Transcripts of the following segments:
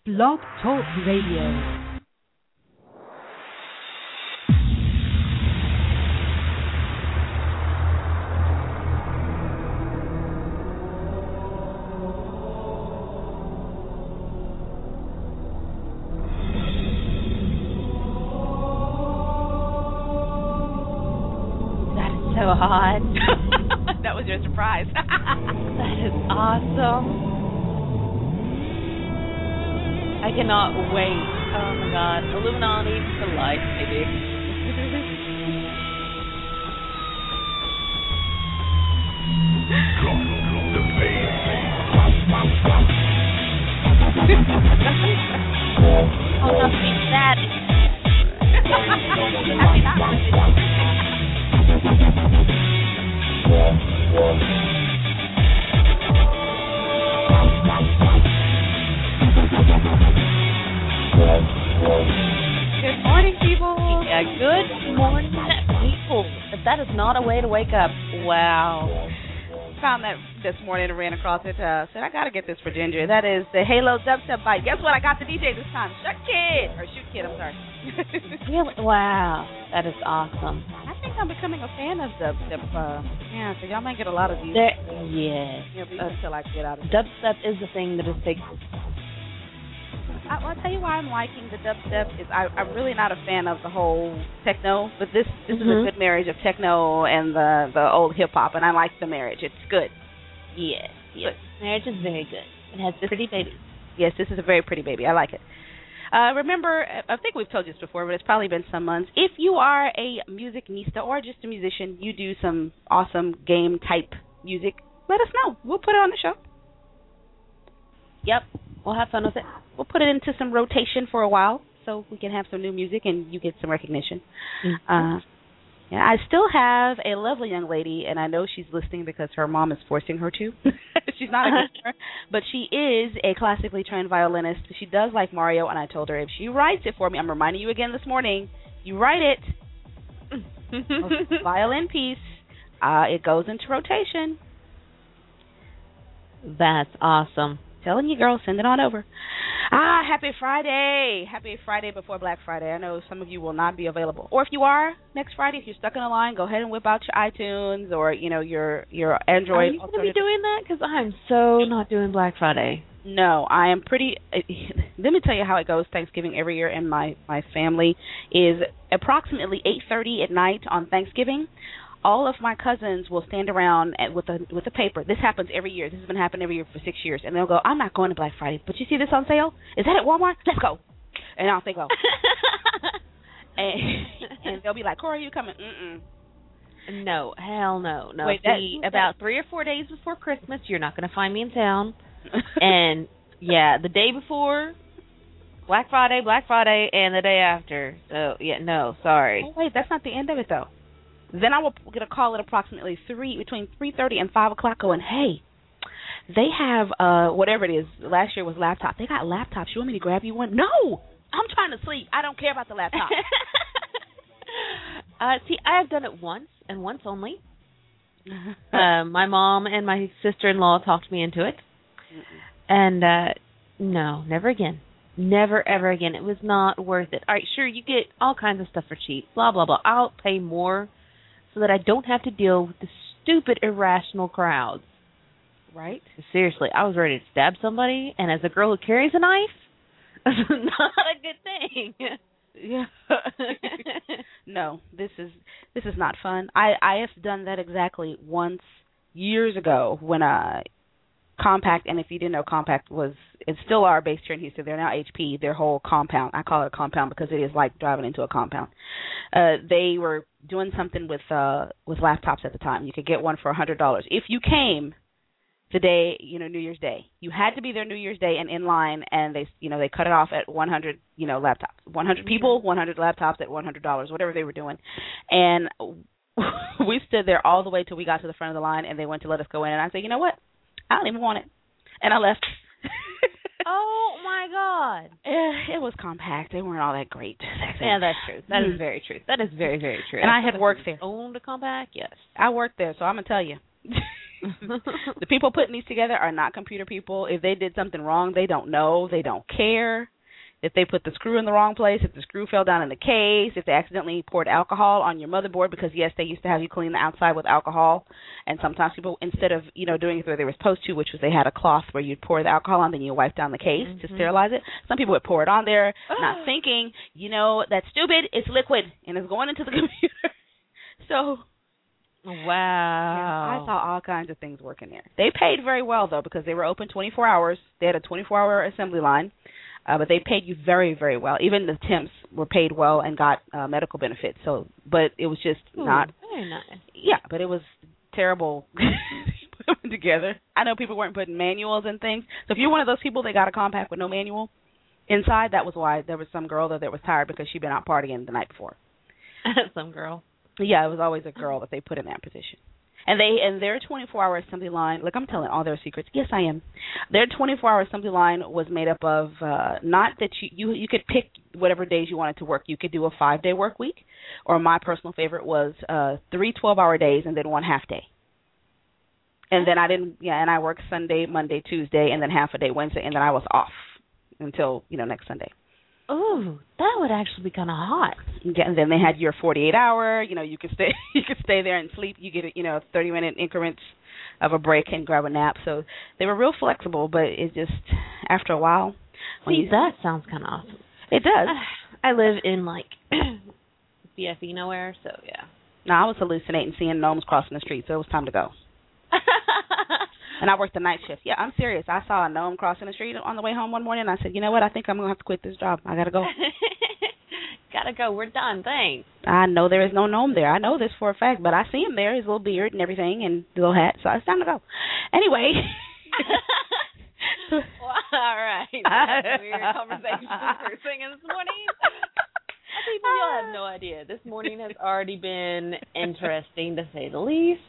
Blog Talk Radio. So hot. That was your surprise. That is awesome. I cannot wait. Oh my God. Illuminati for life, baby. Oh, nothing that. Happy not. Good morning, people. Yeah, good morning, people. If that is not a way to wake up, wow. Found that this morning and ran across it. Said, I got to get this for Ginger. That is the Halo Dubstep Bite. Guess what? I got the DJ this time. Shoot Kid, I'm sorry. Really? Wow. That is awesome. I think I'm becoming a fan of dubstep. Yeah, so y'all might get a lot of these. Yes. Until I get out of dubstep is the thing that is taking. I'll tell you why I'm liking the dubstep is I'm really not a fan of the whole techno, but this is a good marriage of techno and the old hip hop, and I like the marriage. It's good. Yes. Marriage is very good. It has pretty babies. Yes, this is a very pretty baby. I like it. Remember, I think we've told you this before, but it's probably been some months. If you are a musicnista or just a musician, you do some awesome game-type music, let us know. We'll put it on the show. Yep, we'll have fun with it. We'll put it into some rotation for a while so we can have some new music and you get some recognition. Yeah, I still have a lovely young lady, and I know she's listening because her mom is forcing her to. She's not a listener, but she is a classically trained violinist. She does like Mario, and I told her if she writes it for me, I'm reminding you again this morning, you write it. Violin piece, it goes into rotation. That's awesome. Telling you, girl, send it on over. Happy Friday. Happy Friday before Black Friday. I know some of you will not be available. Or if you are, next Friday, if you're stuck in a line, go ahead and whip out your iTunes or, your Android. Are you going to be doing that? Because I'm so not doing Black Friday. No, I am pretty... Let me tell you how it goes Thanksgiving every year in my family is approximately 8:30 at night on Thanksgiving. All of my cousins will stand around with a paper. This happens every year. This has been happening every year for 6 years. And they'll go, I'm not going to Black Friday, but you see this on sale? Is that at Walmart? Let's go. And off they go. and they'll be like, Corey, are you coming? Mm-mm. No, hell no. Wait, about 3 or 4 days before Christmas, you're not going to find me in town. And, yeah, the day before, Black Friday, and the day after. So, yeah, no, sorry. Oh, wait, that's not the end of it, though. Then I will get a call at approximately between 3:30 and 5 o'clock going, hey, they have whatever it is. Last year was laptop. They got laptops. You want me to grab you one? No, I'm trying to sleep. I don't care about the laptop. See, I have done it once and once only. My mom and my sister-in-law talked me into it. And no, never again. Never, ever again. It was not worth it. All right, sure, you get all kinds of stuff for cheap, blah, blah, blah. I'll pay more so that I don't have to deal with the stupid, irrational crowds. Right? Seriously, I was ready to stab somebody, and as a girl who carries a knife, that's not a good thing. Yeah. No, this is not fun. I have done that exactly once years ago when Compaq, and if you didn't know, Compaq it's still our base here in Houston. They're now HP. Their whole compound, I call it a compound because it is like driving into a compound. They were doing something with laptops at the time. You could get one for $100 if you came the day, New Year's Day. You had to be there New Year's Day and in line, and they cut it off at 100, laptops. 100 people, 100 laptops at $100, whatever they were doing, and we stood there all the way till we got to the front of the line, and they went to let us go in, and I said, you know what? I don't even want it. And I left. Oh, my God. It was Compaq. They weren't all that great. Yeah, that's true. That is very true. That is very, very true. And I had worked there. Owned a Compaq? Yes. I worked there, so I'm going to tell you. The people putting these together are not computer people. If they did something wrong, they don't know. They don't care. If they put the screw in the wrong place, if the screw fell down in the case, if they accidentally poured alcohol on your motherboard, because, yes, they used to have you clean the outside with alcohol. And sometimes people, instead of, doing it the way they were supposed to, which was they had a cloth where you'd pour the alcohol on, then you wipe down the case to sterilize it. Some people would pour it on there, not thinking, that's stupid. It's liquid, and it's going into the computer. So... Wow. Yeah, I saw all kinds of things working there. They paid very well, though, because they were open 24 hours. They had a 24-hour assembly line, but they paid you very, very well. Even the temps were paid well and got medical benefits. But it was just not. Very nice. Yeah, but it was terrible putting together. I know people weren't putting manuals and things. So if you're one of those people that got a compact with no manual inside, that was why there was some girl that was tired because she'd been out partying the night before. Some girl. Yeah, it was always a girl that they put in that position. And their 24-hour assembly line, look, I'm telling all their secrets. Yes, I am. Their 24-hour assembly line was made up of not that you could pick whatever days you wanted to work. You could do a 5-day work week, or my personal favorite was 3 12-hour days and then one half day. And then I worked Sunday, Monday, Tuesday, and then half a day Wednesday, and then I was off until, next Sunday. Oh, that would actually be kind of hot. Yeah, and then they had your 48-hour. You could stay there and sleep. You get 30-minute increments of a break and grab a nap. So they were real flexible, but it just after a while. That sounds kind of awesome. It does. I live in BFE nowhere, so yeah. No, I was hallucinating, seeing gnomes crossing the street, so it was time to go. And I worked the night shift. Yeah, I'm serious. I saw a gnome crossing the street on the way home one morning, and I said, you know what? I think I'm going to have to quit this job. I got to go. Gotta go. We're done. Thanks. I know there is no gnome there. I know this for a fact, but I see him there, his little beard and everything, and the little hat, so it's time to go. Anyway. Well, all right. Weird conversation we're singing this morning. People, you'll have no idea. This morning has already been interesting, to say the least.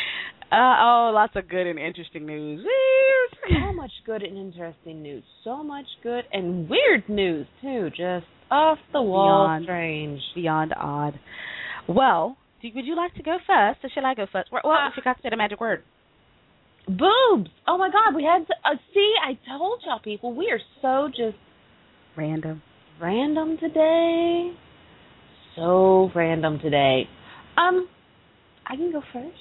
Lots of good and interesting news. So much good and interesting news. So much good and weird news, too. Just off the wall, strange. Beyond odd. Well, would you like to go first, or shall I go first? Well, I forgot to say the magic word. Boobs. Oh, my God. We had to, see, I told y'all people, we are so just... Random today. So random today. I can go first.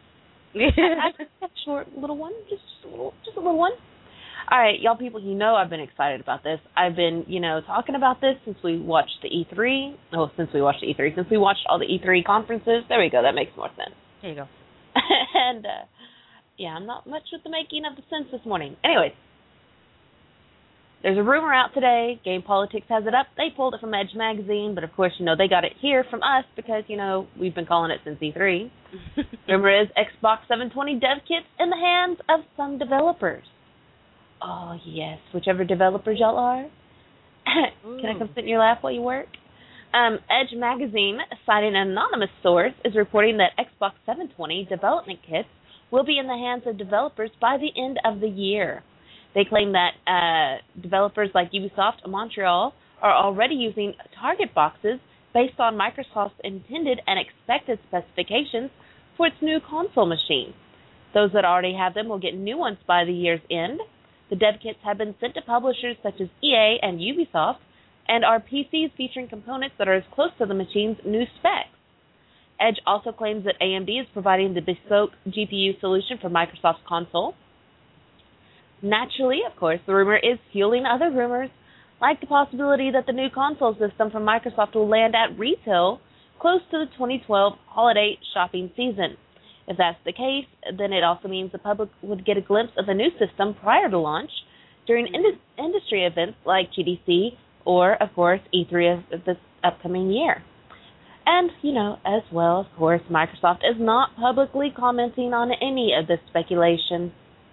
I have a short little one, just a little one. All right, y'all people, I've been excited about this. I've been, talking about this since we watched the E3. Oh, since we watched all the E3 conferences. There we go. That makes more sense. There you go. And, I'm not much with the making of the sense this morning. Anyways, there's a rumor out today. Game Politics has it up. They pulled it from Edge Magazine, but of course, they got it here from us because, we've been calling it since E3. Rumor is Xbox 720 dev kits in the hands of some developers. Oh, yes, whichever developers y'all are. Can I come sit in your lap while you work? Edge Magazine, citing an anonymous source, is reporting that Xbox 720 development kits will be in the hands of developers by the end of the year. They claim that developers like Ubisoft and Montreal are already using target boxes based on Microsoft's intended and expected specifications for its new console machine. Those that already have them will get new ones by the year's end. The dev kits have been sent to publishers such as EA and Ubisoft and are PCs featuring components that are as close to the machine's new specs. Edge also claims that AMD is providing the bespoke GPU solution for Microsoft's console. Naturally, of course, the rumor is fueling other rumors, like the possibility that the new console system from Microsoft will land at retail close to the 2012 holiday shopping season. If that's the case, then it also means the public would get a glimpse of the new system prior to launch during industry events like GDC or, of course, E3 of this upcoming year. And, as well, of course, Microsoft is not publicly commenting on any of this speculation.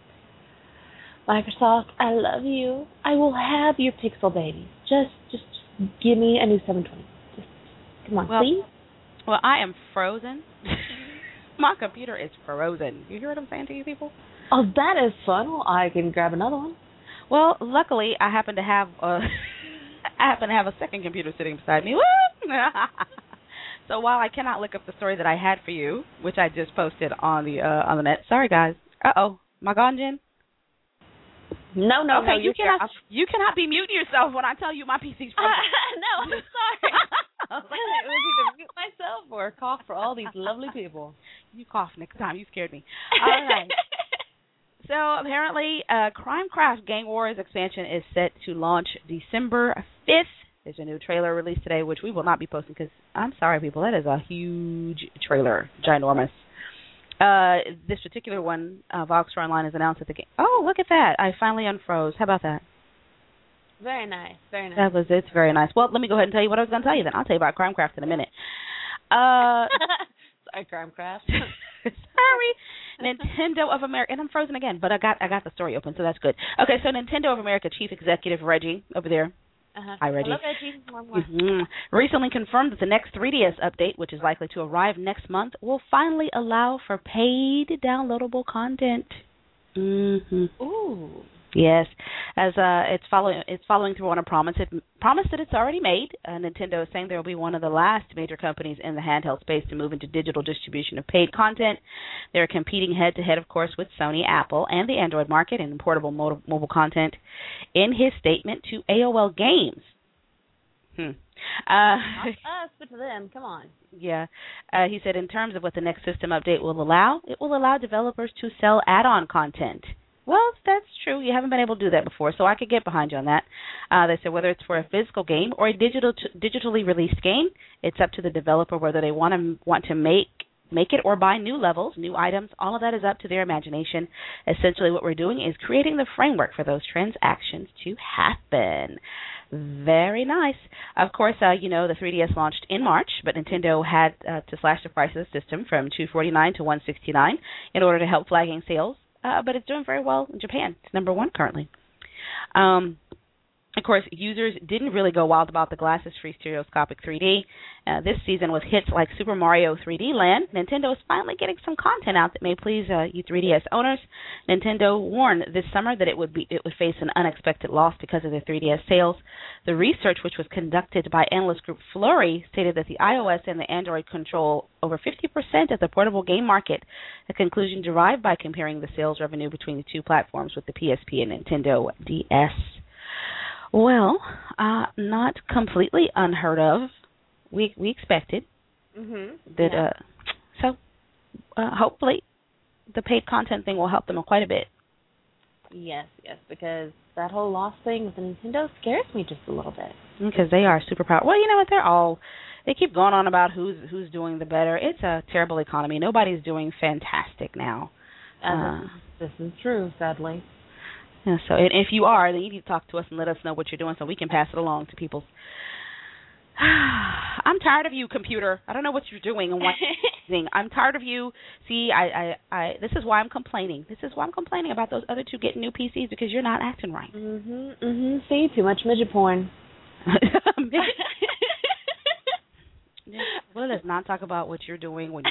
Microsoft, I love you. I will have your Pixel babies. Just give me a new 720. Just come on, please. Well, I am frozen. My computer is frozen. You hear what I'm saying to you people? Oh, that is fun. Well, I can grab another one. Well, luckily, I happen to have a second computer sitting beside me. So while I cannot look up the story that I had for you, which I just posted on the net. Sorry, guys. Uh-oh. Am I gone, Jen? No, okay, you cannot be muting yourself when I tell you my PC's frozen. No, I'm sorry. I was either mute myself or cough for all these lovely people. You cough next time. You scared me. All right. So apparently, Crimecraft Gang Wars expansion is set to launch December 5th. There's a new trailer released today, which we will not be posting because, I'm sorry, people, that is a huge trailer, ginormous. This particular one, Voxer Online, has announced that the game. Oh, look at that! I finally unfroze. How about that? Very nice, very nice. It's very nice. Well, let me go ahead and tell you what I was going to tell you then. I'll tell you about Crimecraft in a minute. Sorry, Crimecraft. Sorry. Nintendo of America, and I'm frozen again, but I got the story open, so that's good. Okay, so Nintendo of America Chief Executive Reggie over there. Hi, Reggie. Hello, Reggie. Recently confirmed that the next 3DS update, which is likely to arrive next month, will finally allow for paid downloadable content. Ooh. Yes, as it's following through on a promise that it's already made. Nintendo is saying there will be one of the last major companies in the handheld space to move into digital distribution of paid content. They're competing head-to-head, of course, with Sony, Apple, and the Android market in portable mobile content. In his statement to AOL Games, not us, but to them. Come on. Yeah, he said in terms of what the next system update will allow, it will allow developers to sell add-on content. Well, that's true. You haven't been able to do that before, so I could get behind you on that. They said whether it's for a physical game or a digitally released game, it's up to the developer whether they want to make it or buy new levels, new items. All of that is up to their imagination. Essentially, what we're doing is creating the framework for those transactions to happen. Very nice. Of course, the 3DS launched in March, but Nintendo had to slash the price of the system from $249 to $169 in order to help flagging sales. But it's doing very well in Japan. It's number 1 currently. Of course, users didn't really go wild about the glasses-free stereoscopic 3D. This season with hits like Super Mario 3D Land, Nintendo is finally getting some content out that may please you 3DS owners. Nintendo warned this summer that it would face an unexpected loss because of the 3DS sales. The research, which was conducted by analyst group Flurry, stated that the iOS and the Android control over 50% of the portable game market, a conclusion derived by comparing the sales revenue between the two platforms with the PSP and Nintendo DS. Well, not completely unheard of. We expected that. Yeah. So hopefully the paid content thing will help them quite a bit. Yes, because that whole loss thing with the Nintendo scares me just a little bit. Because they are super powerful. Well, you know what? They keep going on about who's doing the better. It's a terrible economy. Nobody's doing fantastic now. This is true, sadly. Yeah, so if you are, then you need to talk to us and let us know what you're doing so we can pass it along to people. I'm tired of you, computer. I don't know what you're doing and what you're doing. I'm tired of you. See, this is why I'm complaining. This is why I'm complaining about those other two getting new PCs because you're not acting right. See, too much midget porn. Well, let's not talk about what you're doing when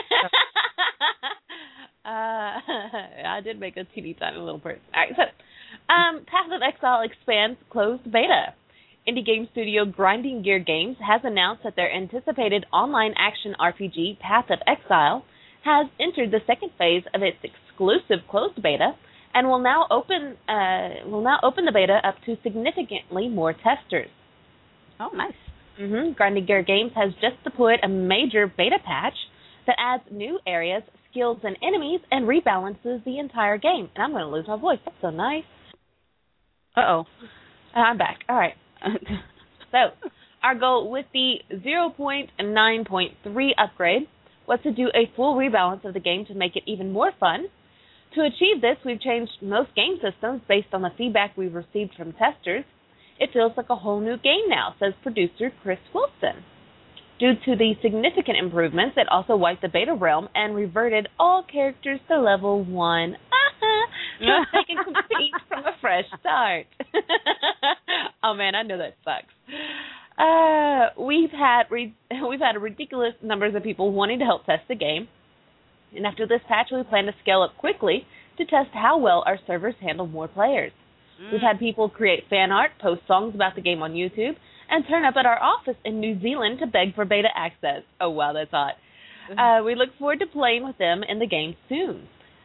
I did make a teeny tiny little person. All right, so Path of Exile expands closed beta. Indie game studio Grinding Gear Games has announced that their anticipated online action RPG Path of Exile has entered the second phase of its exclusive closed beta and will now open the beta up to significantly more testers. Oh, nice. Grinding Gear Games has just deployed a major beta patch that adds new areas, skills, and enemies, and rebalances the entire game. And I'm going to lose my voice. That's so nice. Uh-oh. I'm back. All right. So, our goal with the 0.9.3 upgrade was to do a full rebalance of the game to make it even more fun. To achieve this, we've changed most game systems based on the feedback we've received from testers. It feels like a whole new game now, says producer Chris Wilson. Due to the significant improvements, it also wiped the beta realm and reverted all characters to level 1. So they can compete from a fresh start. Oh man, I know that sucks. We've had ridiculous numbers of people wanting to help test the game, and after this patch, we plan to scale up quickly to test how well our servers handle more players. We've had people create fan art, post songs about the game on YouTube, and turn up at our office in New Zealand to beg for beta access. Oh, wow, that's hot. We look forward to playing with them in the game soon.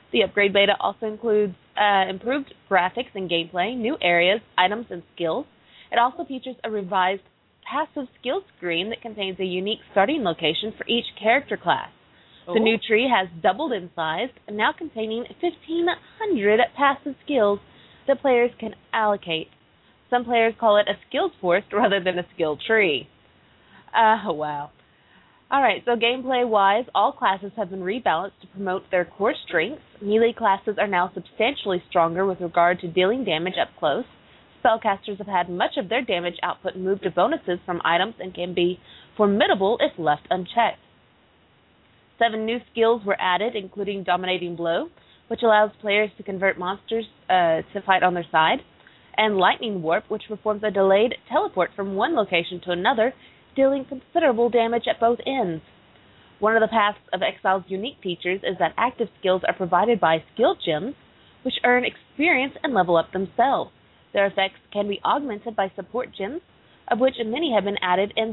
The upgrade beta also includes improved graphics and gameplay, new areas, items, and skills. It also features a revised passive skill screen that contains a unique starting location for each character class. The new tree has doubled in size, now containing 1,500 passive skills that players can allocate. Some players call it a skills forest rather than a skill tree. Wow. All right, so gameplay-wise, all classes have been rebalanced to promote their core strengths. Melee classes are now substantially stronger with regard to dealing damage up close. Spellcasters have had much of their damage output moved to bonuses from items and can be formidable if left unchecked. 7 new skills were added, including Dominating Blow, which allows players to convert monsters to fight on their side, and Lightning Warp, which performs a delayed teleport from one location to another, dealing considerable damage at both ends. One of the Paths of Exile's unique features is that active skills are provided by skill gems, which earn experience and level up themselves. Their effects can be augmented by support gems, of which many have been added in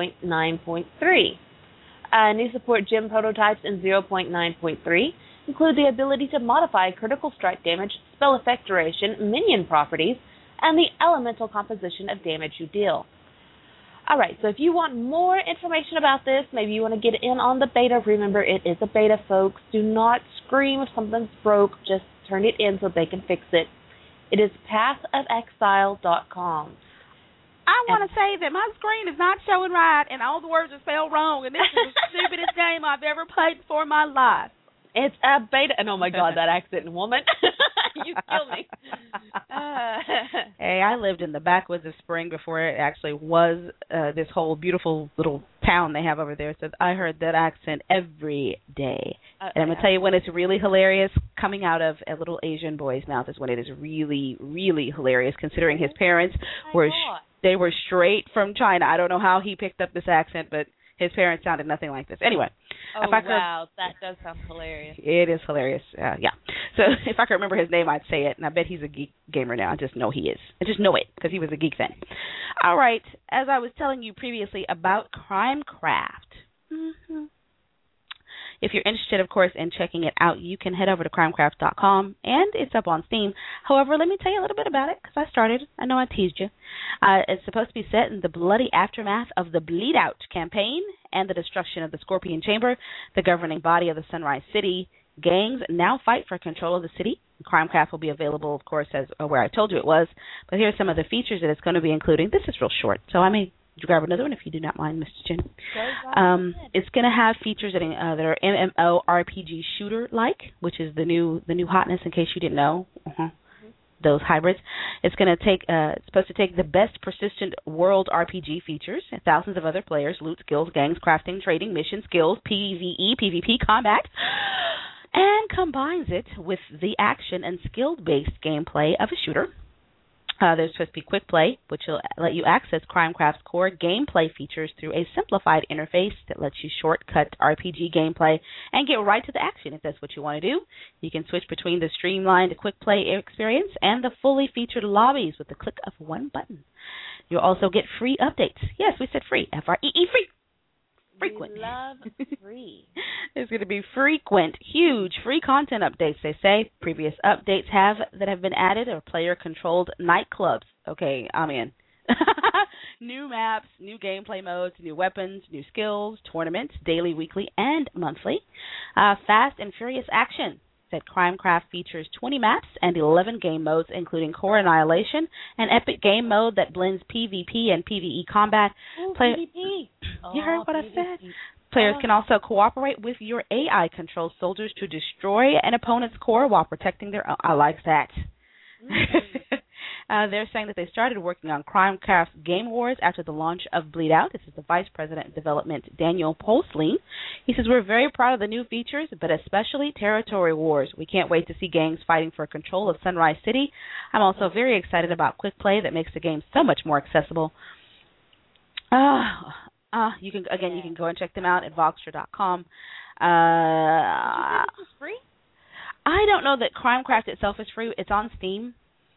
0.9.3. New support gem prototypes in 0.9.3 include the ability to modify critical strike damage, spell effect duration, minion properties, and the elemental composition of damage you deal. All right, so if you want more information about this, maybe you want to get in on the beta. Remember, it is a beta, folks. Do not scream if something's broke. Just turn it in so they can fix it. It is pathofexile.com. I want to say that my screen is not showing right, and all the words are spelled wrong, and this is the stupidest game I've ever played before in my life. It's a beta. And oh, my God, that accent, woman. You killed me. Hey, I lived in the backwoods of Spring before it actually was this whole beautiful little town they have over there, so I heard that accent every day. And I'm going to tell you when it's really hilarious, coming out of a little Asian boy's mouth is when it is really, really hilarious, considering his parents were they were straight from China. I don't know how he picked up this accent, but his parents sounded nothing like this. Anyway. Wow, that does sound hilarious. It is hilarious, yeah. So if I could remember his name, I'd say it, and I bet he's a geek gamer now. I just know he is. I just know it, because he was a geek then. All right, as I was telling you previously about Crimecraft. If you're interested, of course, in checking it out, you can head over to crimecraft.com, and it's up on Steam. However, let me tell you a little bit about it, because I started. I know I teased you. It's supposed to be set in the bloody aftermath of the Bleed Out campaign and the destruction of the Scorpion Chamber, the governing body of the Sunrise City. Gangs now fight for control of the city. Crimecraft will be available, of course, as where I told you it was. But here are some of the features that it's going to be including. This is real short, so I may grab another one if you do not mind, Mr. Jen. It's going to have features that are MMORPG shooter-like, which is the new hotness, in case you didn't know. Those hybrids. It's going to take. It's supposed to take the best persistent world RPG features, and thousands of other players, loot, skills, gangs, crafting, trading, mission skills, PvE, PvP, combat, and combines it with the action and skill-based gameplay of a shooter. There's supposed to be quick play, which will let you access Crimecraft's core gameplay features through a simplified interface that lets you shortcut RPG gameplay and get right to the action if that's what you want to do. You can switch between the streamlined quick play experience and the fully featured lobbies with the click of one button. You'll also get free updates. Yes, we said free. F-R-E-E, free. Frequent. We love free. There's going to be frequent, huge free content updates, they say. Previous updates that have been added are player-controlled nightclubs. Okay, I'm in. New maps, new gameplay modes, new weapons, new skills, tournaments, daily, weekly, and monthly. Fast and furious action. Said Crimecraft features 20 maps and 11 game modes, including Core Annihilation, an epic game mode that blends PvP and PvE combat. PvP. You heard what I said? Players can also cooperate with your AI-controlled soldiers to destroy an opponent's core while protecting their own. I like that. They're saying that they started working on Crimecraft's Game Wars after the launch of Bleed Out. This is the Vice President of Development, Daniel Polsleen. He says, we're very proud of the new features, but especially Territory Wars. We can't wait to see gangs fighting for control of Sunrise City. I'm also very excited about quick play that makes the game so much more accessible. You can go and check them out at Voxtra.com. Is this free? I don't know that Crimecraft itself is free. It's on Steam.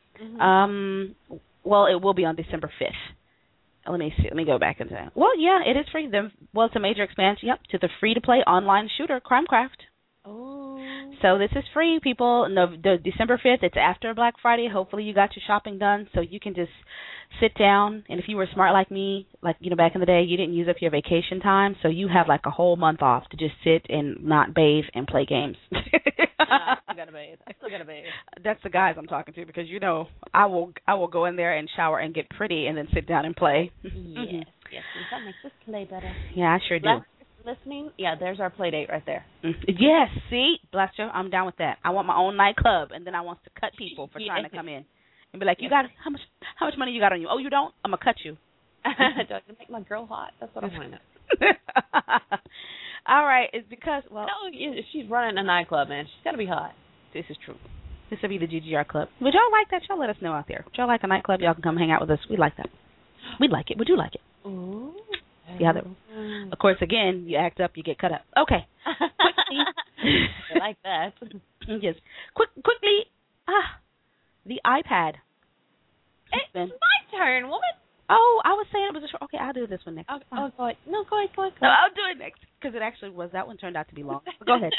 Well, it will be on December 5th. Let me see. Let me go back and say. Well, yeah, it is free. It's a major expansion, to the free-to-play online shooter, Crimecraft. Oh. So this is free, people. No, December 5th, it's after Black Friday. Hopefully you got your shopping done so you can just sit down. And if you were smart like me, like, back in the day, you didn't use up your vacation time. So you have like a whole month off to just sit and not bathe and play games. I still gotta bathe. That's the guys I'm talking to because, I will go in there and shower and get pretty and then sit down and play. Yes. That makes us play better. Yeah, I sure do. Listening, yeah, there's our play date right there. Yes, see, bless you, I'm down with that. I want my own nightclub, and then I want to cut people for trying to come in and be like, you got how much money you got on you? Oh, you don't? I'm gonna cut you. Do I make my girl hot? That's what I want to know. All right, it's because no, if she's running a nightclub, man, she's got to be hot. This is true. This will be the GGR club. Would y'all like that? Y'all let us know out there. Would y'all like a nightclub? Y'all can come hang out with us. We like that. We'd like it. Would you like it? Ooh. Yeah. Of course, again, you act up, you get cut up. Okay. Quickly. I like that. Yes. Quickly. The iPad. It's my turn, woman. Oh, I was saying it was a short. Okay, I'll do this one next. Go ahead. No, go ahead. No, I'll do it next because it actually was. That one turned out to be long. Go ahead.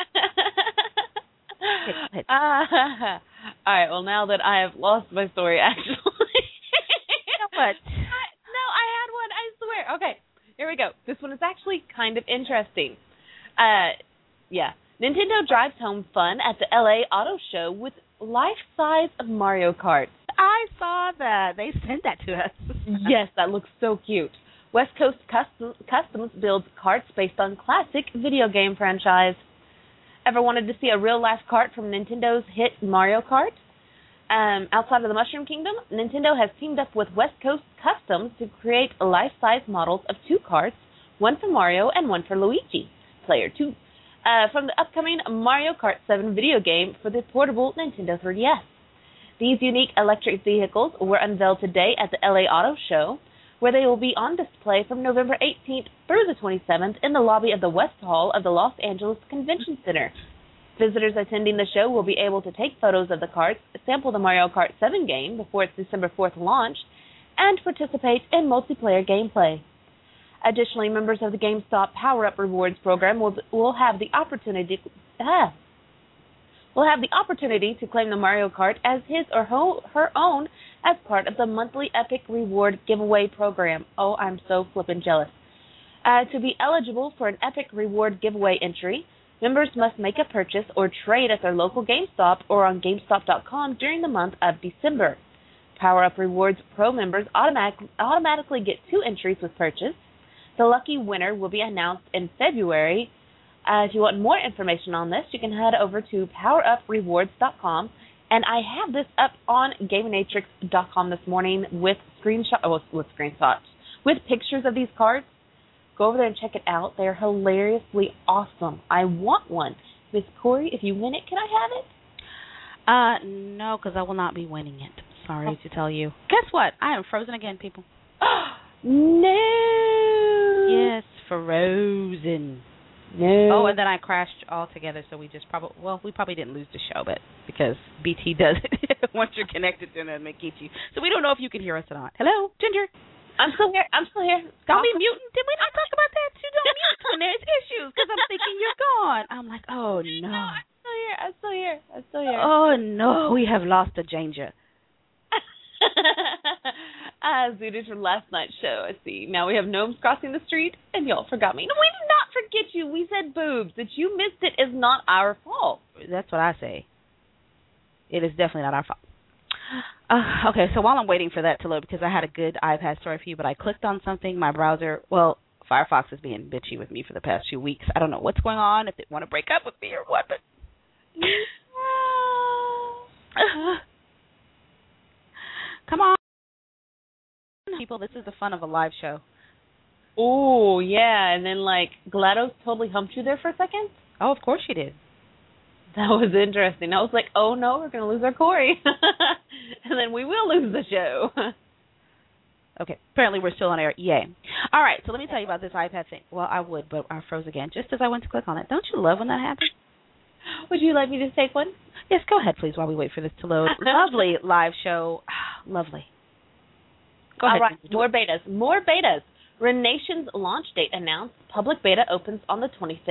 Go ahead. All right. Well, now that I have lost my story, actually. You know what? No, I had one. I swear. Okay. Here we go. This one is actually kind of interesting. Yeah. Nintendo drives home fun at the LA Auto Show with life-size Mario Kart. I saw that. They sent that to us. Yes, that looks so cute. West Coast Customs builds carts based on classic video game franchise. Ever wanted to see a real-life kart from Nintendo's hit Mario Kart? Outside of the Mushroom Kingdom, Nintendo has teamed up with West Coast Customs to create life-size models of two karts, one for Mario and one for Luigi, Player 2, from the upcoming Mario Kart 7 video game for the portable Nintendo 3DS. These unique electric vehicles were unveiled today at the LA Auto Show, where they will be on display from November 18th through the 27th in the lobby of the West Hall of the Los Angeles Convention Center. Visitors attending the show will be able to take photos of the karts, sample the Mario Kart 7 game before its December 4th launch, and participate in multiplayer gameplay. Additionally, members of the GameStop Power Up Rewards program will have the opportunity to claim the Mario Kart as his or her own as part of the monthly Epic Reward giveaway program. Oh, I'm so flippin' jealous. To be eligible for an Epic Reward giveaway entry, members must make a purchase or trade at their local GameStop or on GameStop.com during the month of December. Power Up Rewards Pro members automatically get 2 entries with purchase. The lucky winner will be announced in February. If you want more information on this, you can head over to poweruprewards.com. And I have this up on GameNatrix.com this morning with with pictures of these cards. Go over there and check it out. They're hilariously awesome. I want one. Miss Corey, if you win it, can I have it? No, because I will not be winning it. Sorry to tell you. Guess what? I am frozen again, people. No. Yes, frozen. No. Oh, and then I crashed altogether, so we probably didn't lose the show, but because BT does it once you're connected to the Mikichi. So we don't know if you can hear us or not. Hello, Ginger. I'm still here. Don't be muting. Did we not talk about that? You don't mute when there's issues because I'm thinking you're gone. I'm like, oh, no. I'm still here. Oh, no. We have lost a Ginger. Zooted from last night's show, I see. Now we have gnomes crossing the street, and y'all forgot me. No, we did not forget you. We said boobs. That you missed it is not our fault. That's what I say. It is definitely not our fault. Okay, so while I'm waiting for that to load, because I had a good iPad story for you, but I clicked on something, my browser, Firefox is being bitchy with me for the past 2 weeks. I don't know what's going on, if they want to break up with me or what, but... Come on. People, this is the fun of a live show. Oh, yeah, and then, GLaDOS totally humped you there for a second? Oh, of course she did. That was interesting. I was like, oh, no, we're going to lose our Corey. And then we will lose the show. Okay, apparently we're still on air. Yay. All right, so let me tell you about this iPad thing. Well, I would, but I froze again just as I went to click on it. Don't you love when that happens? Would you like me to take one? Yes, go ahead, please, while we wait for this to load. Lovely live show. Lovely. Go ahead. All right, more betas. Renation's launch date announced. Public beta opens on the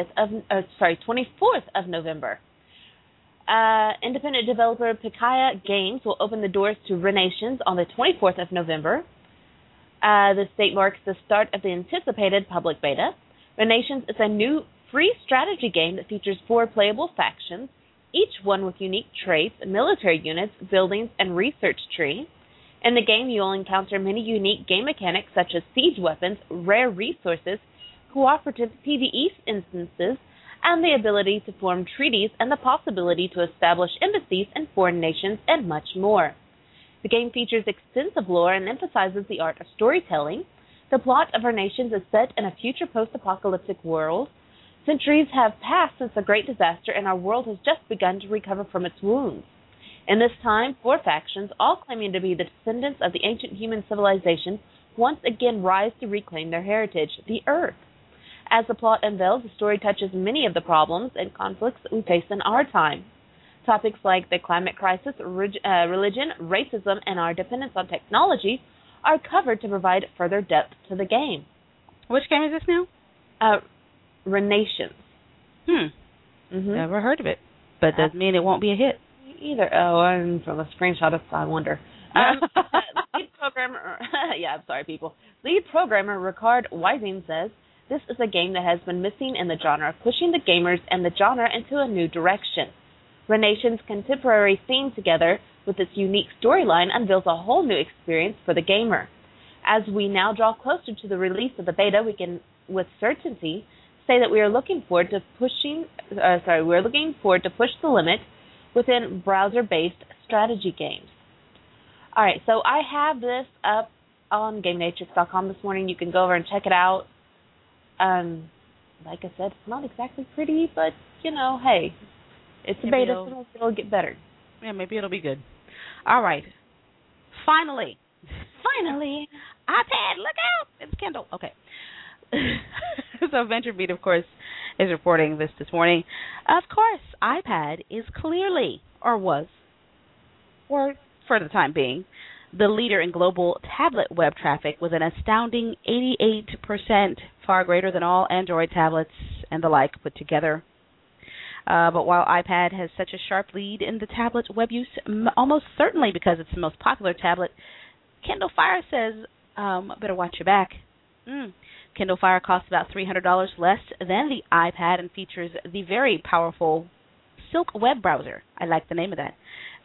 24th of November. Independent developer Pikaia Games will open the doors to Renations on the 24th of November. This date marks the start of the anticipated public beta. Renations is a new free strategy game that features 4 playable factions, each one with unique traits, military units, buildings, and research tree. In the game, you will encounter many unique game mechanics such as siege weapons, rare resources, cooperative PvE instances, and the ability to form treaties and the possibility to establish embassies in foreign nations, and much more. The game features extensive lore and emphasizes the art of storytelling. The plot of Renations is set in a future post-apocalyptic world. Centuries have passed since the Great Disaster, and our world has just begun to recover from its wounds. In this time, 4 factions, all claiming to be the descendants of the ancient human civilization, once again rise to reclaim their heritage, the Earth. As the plot unveils, the story touches many of the problems and conflicts that we face in our time. Topics like the climate crisis, religion, racism, and our dependence on technology are covered to provide further depth to the game. Which game is this now? Renations. Never heard of it, but doesn't mean it won't be a hit. Either. Oh, and from a screenshot of I wonder. Lead programmer, I'm sorry, people. Lead programmer Ricard Weising says, this is a game that has been missing in the genre, pushing the gamers and the genre into a new direction. Renation's contemporary theme, together with its unique storyline, unveils a whole new experience for the gamer. As we now draw closer to the release of the beta, we can, with certainty, say that we are looking forward to push the limit within browser-based strategy games. All right, so I have this up on GameNatrix.com this morning. You can go over and check it out. Like I said, it's not exactly pretty, but, hey, it's a beta, so it'll get better. Yeah, maybe it'll be good. All right. Finally, iPad, look out! It's Kindle. Okay. So VentureBeat, of course, is reporting this morning. Of course, iPad is clearly, or for the time being, the leader in global tablet web traffic with an astounding 88%, far greater than all Android tablets and the like put together. But while iPad has such a sharp lead in the tablet web use, almost certainly because it's the most popular tablet, Kindle Fire says, better watch your back. Kindle Fire costs about $300 less than the iPad and features the very powerful Silk web browser. I like the name of that.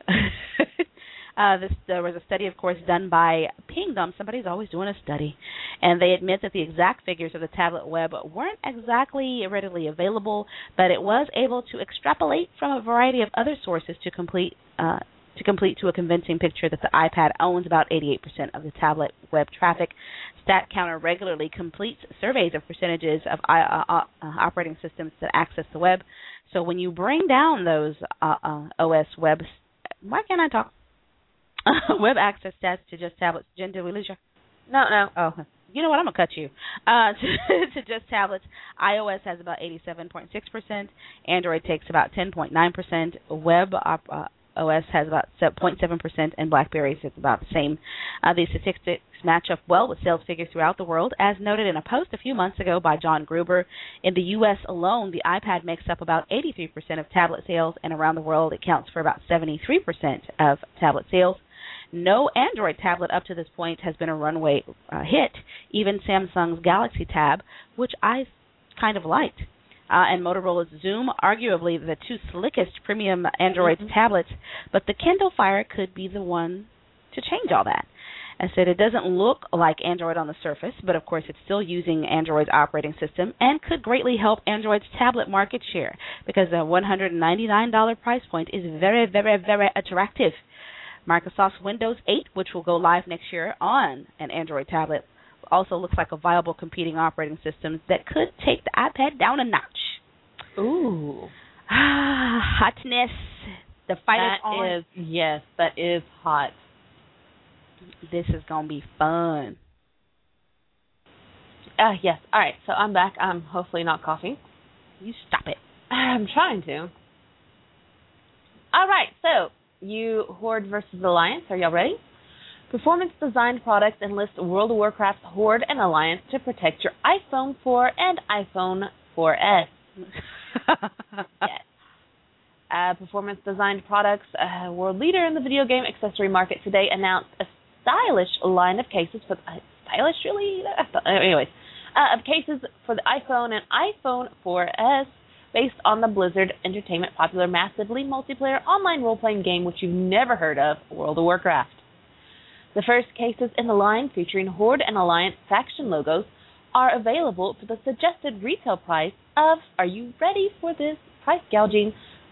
There was a study, of course, done by Pingdom. Somebody's always doing a study. And they admit that the exact figures of the tablet web weren't exactly readily available, but it was able to extrapolate from a variety of other sources to complete to a convincing picture that the iPad owns about 88% of the tablet web traffic. StatCounter regularly completes surveys of percentages of operating systems that access the web. So when you bring down those OS web, why can't I talk? Web access stats to just tablets. Jen, did we lose you? No. Oh, you know what? I'm going to cut you. To just tablets, iOS has about 87.6%. Android takes about 10.9%. Web OS has about 0.7%, and BlackBerry is about the same. These statistics match up well with sales figures throughout the world. As noted in a post a few months ago by John Gruber, in the U.S. alone, the iPad makes up about 83% of tablet sales, and around the world it counts for about 73% of tablet sales. No Android tablet up to this point has been a runaway hit, even Samsung's Galaxy Tab, which I kind of liked. And Motorola's Zoom, arguably the two slickest premium Android tablets, but the Kindle Fire could be the one to change all that. I said it doesn't look like Android on the surface, but of course it's still using Android's operating system and could greatly help Android's tablet market share because the $199 price point is very, very, very attractive. Microsoft's Windows 8, which will go live next year on an Android tablet, also looks like a viable competing operating system that could take the iPad down a notch. Ooh. Hotness. The fight is on. Yes, that is hot. This is going to be fun. Yes. All right, so I'm back. I'm hopefully not coughing. You stop it. I'm trying to. All right, so you Horde versus Alliance. Are y'all ready? Performance-designed products enlist World of Warcraft's Horde and Alliance to protect your iPhone 4 and iPhone 4S. Yes. Performance-designed products, world leader in the video game accessory market today, announced a stylish line of cases for stylish, really? Anyways, of cases for the iPhone and iPhone 4S based on the Blizzard Entertainment popular massively multiplayer online role-playing game which you've never heard of, World of Warcraft. The first cases in the line, featuring Horde and Alliance faction logos, are available for the suggested retail price of, are you ready for this, price gouging,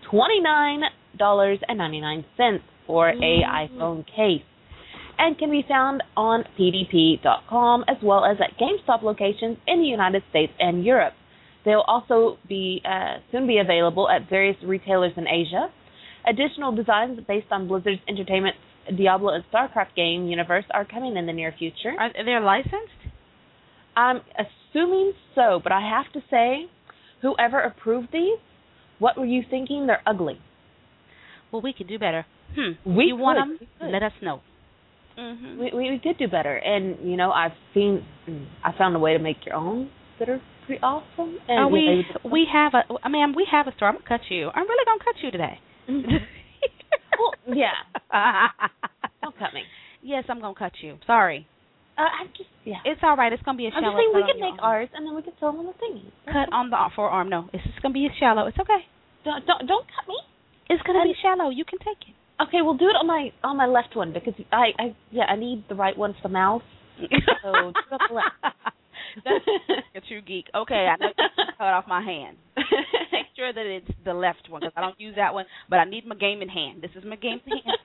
$29.99 for a iPhone case, and can be found on pdp.com as well as at GameStop locations in the United States and Europe. They'll also be soon be available at various retailers in Asia. Additional designs based on Blizzard's Entertainment's Diablo and StarCraft game universe are coming in the near future. Are they licensed? I'm assuming so, but I have to say, whoever approved these, what were you thinking? They're ugly. Well, we could do better. We want them? Let us know. Mm-hmm. We could do better, and I found a way to make your own that are pretty awesome. And we have a store. I'm gonna cut you. I'm really gonna cut you today. Well, yeah. Don't cut me. Yes, I'm gonna cut you. Sorry. It's all right. It's gonna be a shallow. I'm just saying we can make ours and then we can sell them on the thingy. Cut on the forearm. No, it's just gonna be shallow. It's okay. Don't cut me. It's gonna be shallow. You can take it. Okay, we'll do it on my left one because I need the right one for the mouth. So do it on the left. That's a true geek. Okay, I know you cut off my hand. Make sure that it's the left one because I don't use that one, but I need my gaming hand. This is my gaming hand.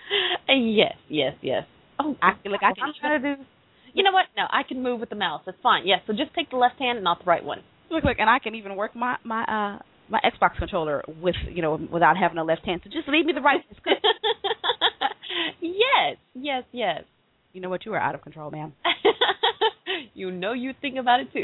Yes. Oh, I can. I'm trying to do. You know what? No, I can move with the mouse. It's fine. Yes, so just take the left hand and not the right one. Look, and I can even work my Xbox controller with without having a left hand. So just leave me the right. It's good. Yes. You know what? You are out of control, ma'am. You think about it too.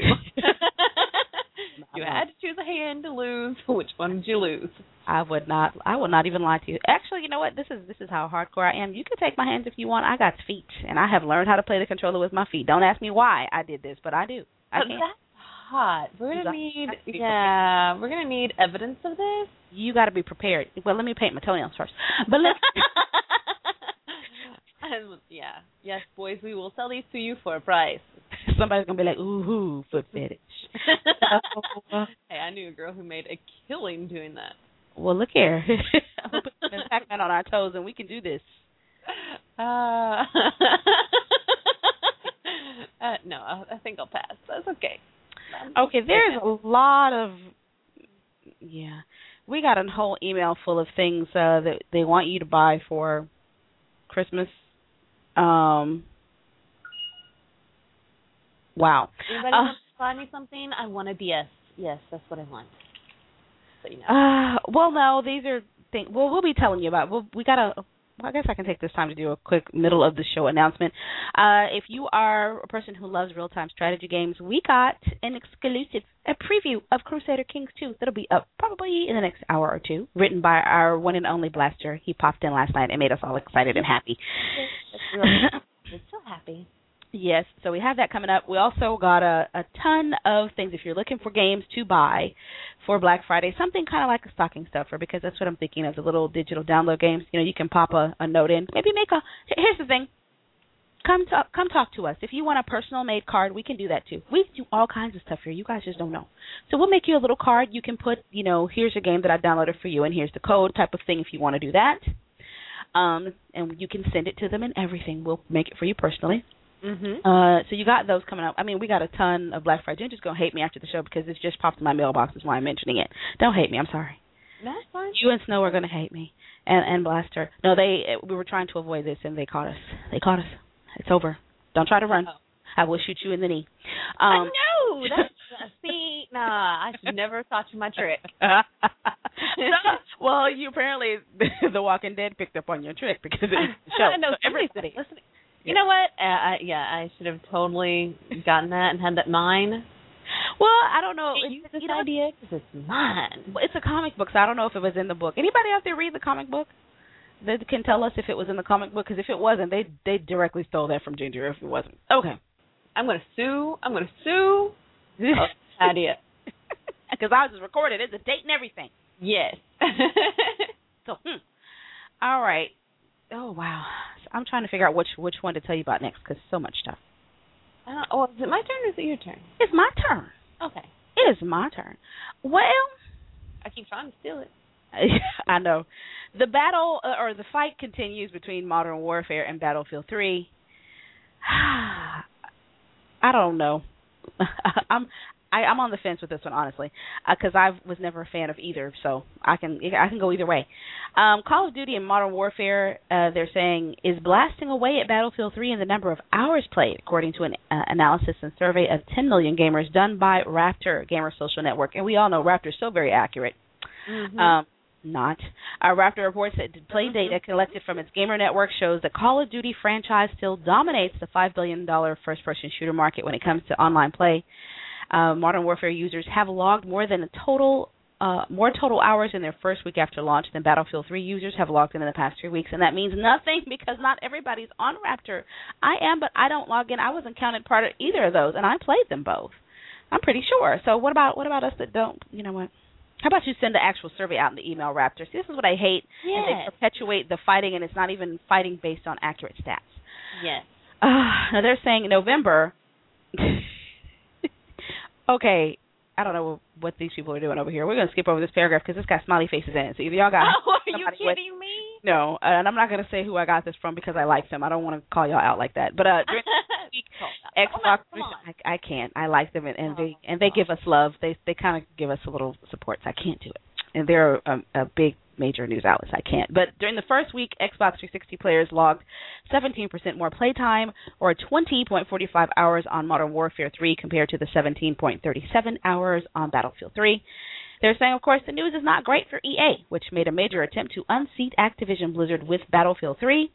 You had to choose a hand to lose. Which one did you lose? I would not even lie to you. Actually, you know what? This is how hardcore I am. You can take my hands if you want. I got feet, and I have learned how to play the controller with my feet. Don't ask me why I did this, but I do. That's hot. We're gonna need evidence of this. You got to be prepared. Well, let me paint my toenails first. But let's. Yes, boys, we will sell these to you for a price. Somebody's going to be like, ooh, foot fetish. Hey, I knew a girl who made a killing doing that. Well, look here. We'll put some Pac-Man on our toes and we can do this. No, I think I'll pass. That's okay. Okay, there's a lot of, we got a whole email full of things that they want you to buy for Christmas. Wow. Anybody want to buy me something? I want a DS. Yes, that's what I want. So, well, no, these are things. Well, we'll be telling you about. We got a. Well, I guess I can take this time to do a quick middle of the show announcement. If you are a person who loves real-time strategy games, we got an exclusive, a preview of Crusader Kings 2 that'll be up probably in the next hour or two, written by our one and only Blaster. He popped in last night and made us all excited and happy. We're so happy. Yes, so we have that coming up. We also got a ton of things. If you're looking for games to buy for Black Friday, something kind of like a stocking stuffer, because that's what I'm thinking of, the little digital download games. You can pop a note in. Maybe here's the thing. Come talk to us. If you want a personal made card, we can do that too. We do all kinds of stuff here. You guys just don't know. So we'll make you a little card. You can put, here's a game that I downloaded for you, and here's the code type of thing if you want to do that. And you can send it to them and everything. We'll make it for you personally. Mm-hmm. So you got those coming up. I mean, we got a ton of Black Friday. You're just going to hate me after the show because it's just popped in my mailbox. That's why I'm mentioning it. Don't hate me. I'm sorry. That's fine. You and Snow are going to hate me. And Blaster. No, we were trying to avoid this, and they caught us. It's over. Don't try to run. I will shoot you in the knee. No, I should never have taught you my trick. Well, you apparently, The Walking Dead picked up on your trick because it's the show. I know, so everybody listening. You know what? I should have totally gotten that and had that mine. Well, I don't know. Use this idea because it's mine. Well, it's a comic book, so I don't know if it was in the book. Anybody out there read the comic book? that can tell us if it was in the comic book? Because if it wasn't, they directly stole that from Ginger. If it wasn't, okay. I'm gonna sue. Oh, idea. Because I just recorded it, the date and everything. Yes. So, all right. Oh wow. So I'm trying to figure out which one to tell you about next because so much stuff. Oh, is it my turn or is it your turn? It's my turn. Okay. It is my turn. Well, I keep trying to steal it. I know. The battle or the fight continues between Modern Warfare and Battlefield 3. I don't know. I'm on the fence with this one, honestly, because I was never a fan of either, so I can go either way. Call of Duty and Modern Warfare, they're saying, is blasting away at Battlefield 3 in the number of hours played, according to an analysis and survey of 10 million gamers done by Raptor Gamer Social Network. And we all know Raptor is so very accurate. Mm-hmm. Not. Raptor reports that play data collected from its gamer network shows the Call of Duty franchise still dominates the $5 billion first-person shooter market when it comes to online play. Modern Warfare users have logged more total hours in their first week after launch than Battlefield 3 users have logged in the past 3 weeks, and that means nothing because not everybody's on Raptor. I am, but I don't log in. I wasn't counted part of either of those, and I played them both. I'm pretty sure. So what about us that don't? You know what? How about you send the actual survey out in the email, Raptor? See, this is what I hate. Yes. And they perpetuate the fighting, and it's not even fighting based on accurate stats. Yes. Now they're saying in November. Okay, I don't know what these people are doing over here. We're going to skip over this paragraph because this got smiley faces in it. So either y'all got... Oh, are you kidding me? No, and I'm not going to say who I got this from because I like them. I don't want to call y'all out like that. But during the week, Xbox, I can't. I like them, and they give us love. They kind of give us a little support. So I can't do it. And they're a big major news outlets. I can't. But during the first week, Xbox 360 players logged 17% more playtime, or 20.45 hours on Modern Warfare 3 compared to the 17.37 hours on Battlefield 3. They're saying, of course, the news is not great for EA, which made a major attempt to unseat Activision Blizzard with Battlefield 3.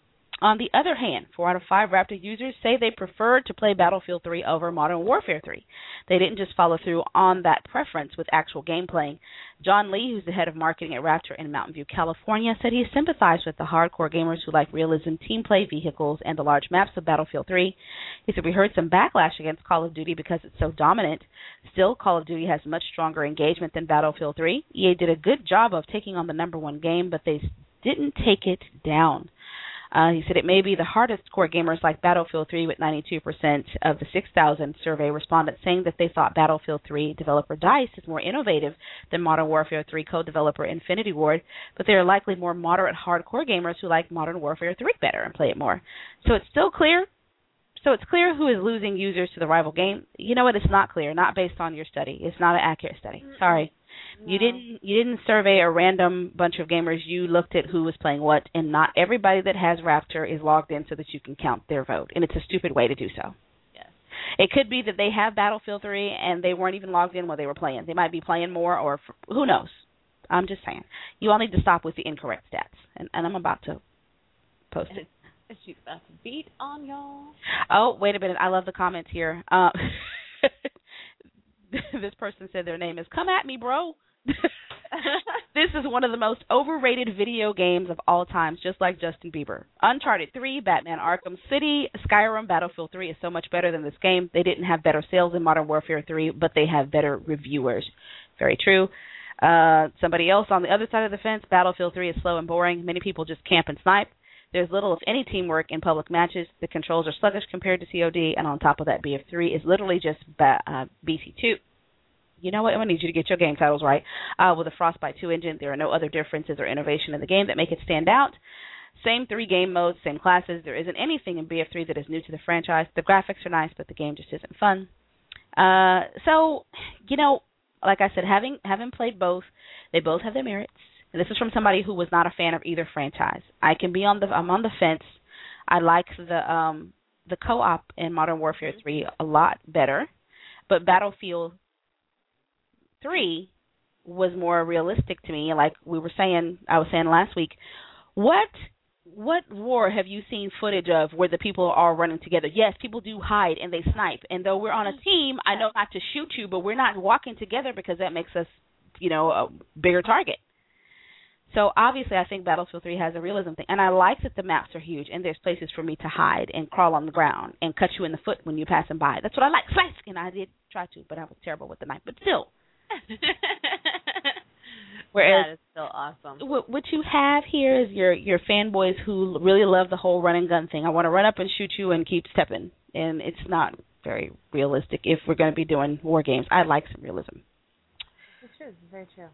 On the other hand, 4 out of 5 Raptor users say they preferred to play Battlefield 3 over Modern Warfare 3. They didn't just follow through on that preference with actual gameplay. John Lee, who's the head of marketing at Raptor in Mountain View, California, said he sympathized with the hardcore gamers who like realism, team play, vehicles, and the large maps of Battlefield 3. He said, we heard some backlash against Call of Duty because it's so dominant. Still, Call of Duty has much stronger engagement than Battlefield 3. EA did a good job of taking on the number one game, but they didn't take it down. He said it may be the hardest core gamers like Battlefield 3, with 92% of the 6,000 survey respondents saying that they thought Battlefield 3 developer DICE is more innovative than Modern Warfare 3 co-developer Infinity Ward, but they are likely more moderate hardcore gamers who like Modern Warfare 3 better and play it more. So it's still clear. So it's clear who is losing users to the rival game. You know what? It's not clear, not based on your study. It's not an accurate study. Sorry. No. You didn't survey a random bunch of gamers. You looked at who was playing what, and not everybody that has Raptor is logged in so that you can count their vote. And it's a stupid way to do so. Yes. It could be that they have Battlefield 3 and they weren't even logged in while they were playing. They might be playing more, or who knows. I'm just saying. You all need to stop with the incorrect stats. And I'm about to post it. She's about to beat on y'all. Oh, wait a minute. I love the comments here. This person said their name is Come At Me, Bro. This is one of the most overrated video games of all time, just like Justin Bieber. Uncharted 3, Batman Arkham City, Skyrim, Battlefield 3 is so much better than this game. They didn't have better sales in Modern Warfare 3, but they have better reviewers. Very true. Somebody else on the other side of the fence, Battlefield 3 is slow and boring. Many people just camp and snipe. There's little, if any, teamwork in public matches. The controls are sluggish compared to COD, and on top of that, BF3 is literally just BC2. You know what? I'm going to need you to get your game titles right. With a Frostbite 2 engine, there are no other differences or innovation in the game that make it stand out. Same 3 game modes, same classes. There isn't anything in BF3 that is new to the franchise. The graphics are nice, but the game just isn't fun. So, you know, like I said, having played both, they both have their merits. And this is from somebody who was not a fan of either franchise. I'm on the fence. I like the co-op in Modern Warfare 3 a lot better, but Battlefield 3 was more realistic to me. Like I was saying last week, what war have you seen footage of where the people are running together? Yes, people do hide and they snipe. And though we're on a team, I know not to shoot you, but we're not walking together because that makes us, a bigger target. So obviously, I think Battlefield 3 has a realism thing, and I like that the maps are huge and there's places for me to hide and crawl on the ground and cut you in the foot when you're passing by. That's what I like. Slice, and I did try to, but I was terrible with the knife. But still. Whereas that is still awesome. What you have here is your fanboys who really love the whole run and gun thing. I want to run up and shoot you and keep stepping, and it's not very realistic if we're going to be doing war games. I like some realism. It's true. It's very true.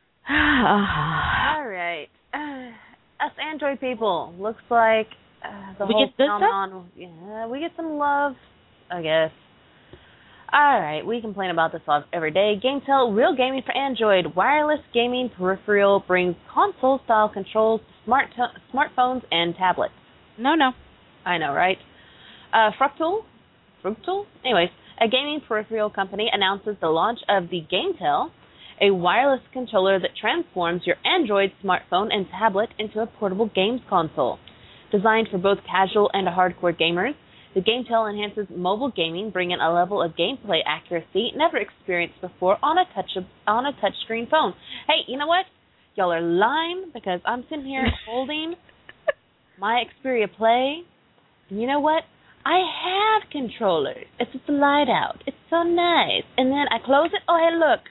All right. Us Android people, looks like the we whole get good phenomenon. Yeah, we get some love, I guess. All right, we complain about this every day. GameTel, real gaming for Android. Wireless gaming peripheral brings console-style controls to smartphones and tablets. No. I know, right? Fructal? Anyways, a gaming peripheral company announces the launch of the GameTel, a wireless controller that transforms your Android smartphone and tablet into a portable games console. Designed for both casual and hardcore gamers, the GameTel enhances mobile gaming, bringing a level of gameplay accuracy never experienced before on a touchscreen phone. Hey, you know what? Y'all are lying because I'm sitting here holding my Xperia Play. And you know what? I have controllers. It's a slide out. It's so nice. And then I close it. Oh, hey, look.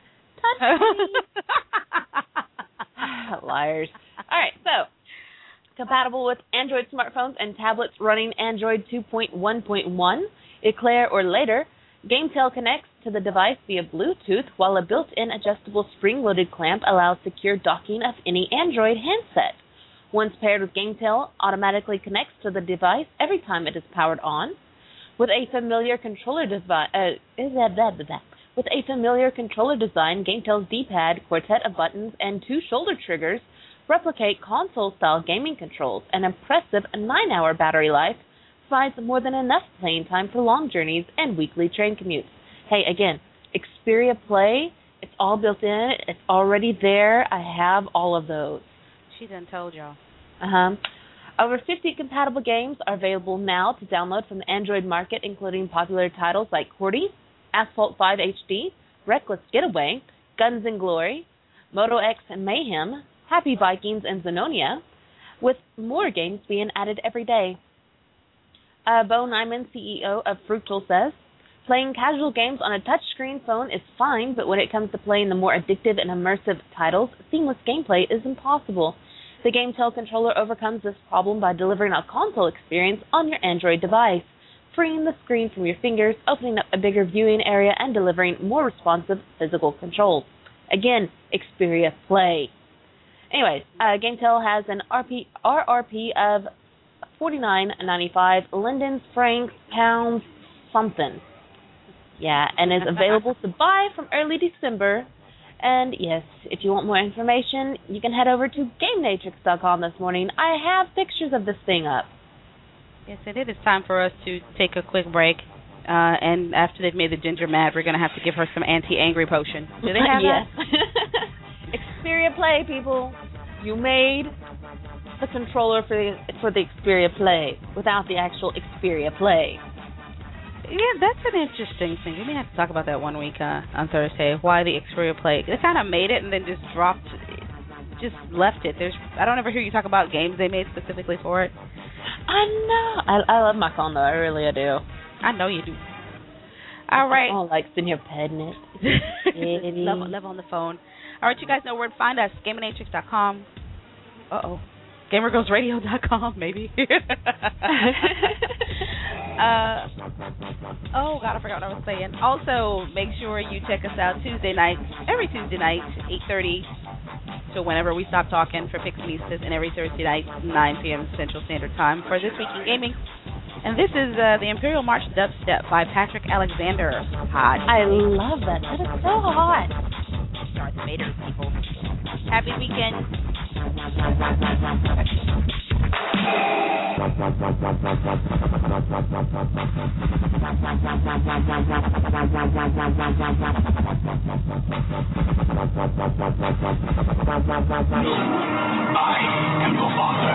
Touch. Liars. All right, so. Compatible with Android smartphones and tablets running Android 2.1.1, Eclair or later, GameTel connects to the device via Bluetooth, while a built-in adjustable spring-loaded clamp allows secure docking of any Android handset. Once paired with GameTel, automatically connects to the device every time it is powered on. With a familiar controller design, GameTel's D-pad, quartet of buttons, and 2 shoulder triggers replicate console-style gaming controls. An impressive 9-hour battery life provides more than enough playing time for long journeys and weekly train commutes. Hey, again, Xperia Play, it's all built in. It's already there. I have all of those. She done told y'all. Over 50 compatible games are available now to download from the Android market, including popular titles like Cordy, Asphalt 5 HD, Reckless Getaway, Guns and Glory, Moto X and Mayhem, Happy Vikings, and Zenonia, with more games being added every day. Bo Nyman, CEO of Fructal, says, playing casual games on a touchscreen phone is fine, but when it comes to playing the more addictive and immersive titles, seamless gameplay is impossible. The GameTel controller overcomes this problem by delivering a console experience on your Android device, freeing the screen from your fingers, opening up a bigger viewing area, and delivering more responsive physical controls. Again, Xperia Play. Anyways, GameTel has an RRP of $49.95, Lindens, francs, pounds, something. Yeah, and is available to buy from early December. And yes, if you want more information, you can head over to GameNatrix.com this morning. I have pictures of this thing up. Yes, it is time for us to take a quick break. And after they've made the ginger mad, we're going to have to give her some anti-angry potion. Do they have that? Xperia Play, people. You made the controller for the Xperia Play without the actual Xperia Play. Yeah, that's an interesting thing. We may have to talk about that one week on Thursday. Why the Xperia Play? They kind of made it and then just left it. I don't ever hear you talk about games they made specifically for it. I know. I love my phone though. I really do. I know you do. All right. I don't like sitting here petting it. Love on the phone. All right, you guys know where to find us. GameNatrix.com. GamerGirlsRadio.com, maybe. Oh, God, I forgot what I was saying. Also, make sure you check us out Tuesday nights, every Tuesday night, 8:30 to whenever we stop talking for Pixamistas, and every Thursday night, 9 p.m. Central Standard Time for This Week in Gaming. And this is the Imperial March Dubstep by Patrick Alexander. Hot. I love that. That is so hot. Darth Vader, people. Happy weekend. I am your father.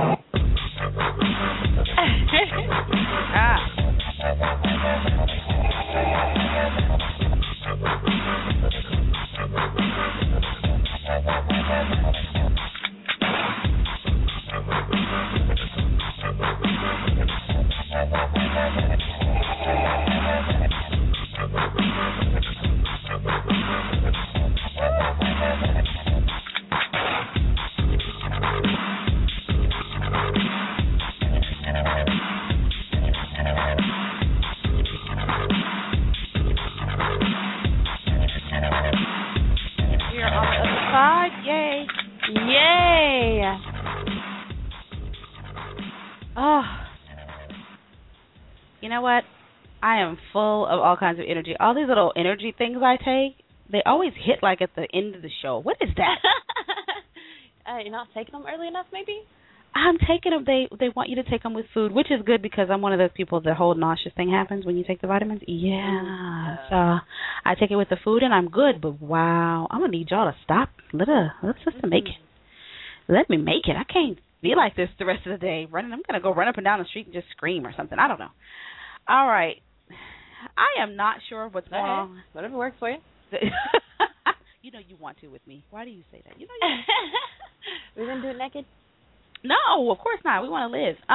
know what? I am full of all kinds of energy. All these little energy things I take, they always hit like at the end of the show. What is that? You're not taking them early enough, maybe? I'm taking them. They want you to take them with food, which is good because I'm one of those people. The whole nauseous thing happens when you take the vitamins. Yeah. So I take it with the food and I'm good. But wow, I'm gonna need y'all to stop. Let's just make it. Let me make it. I can't be like this the rest of the day. I'm gonna go run up and down the street and just scream or something. I don't know. All right. I am not sure what's going on. Whatever works for you. You know you want to with me. Why do you say that? You know We're gonna do it naked? No, of course not. We want to live.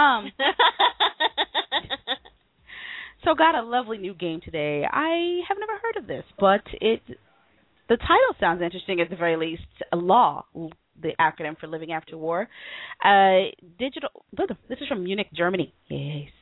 So got a lovely new game today. I have never heard of this, but the title sounds interesting at the very least. Law, the acronym for Living After War. Digital. This is from Munich, Germany. Yes.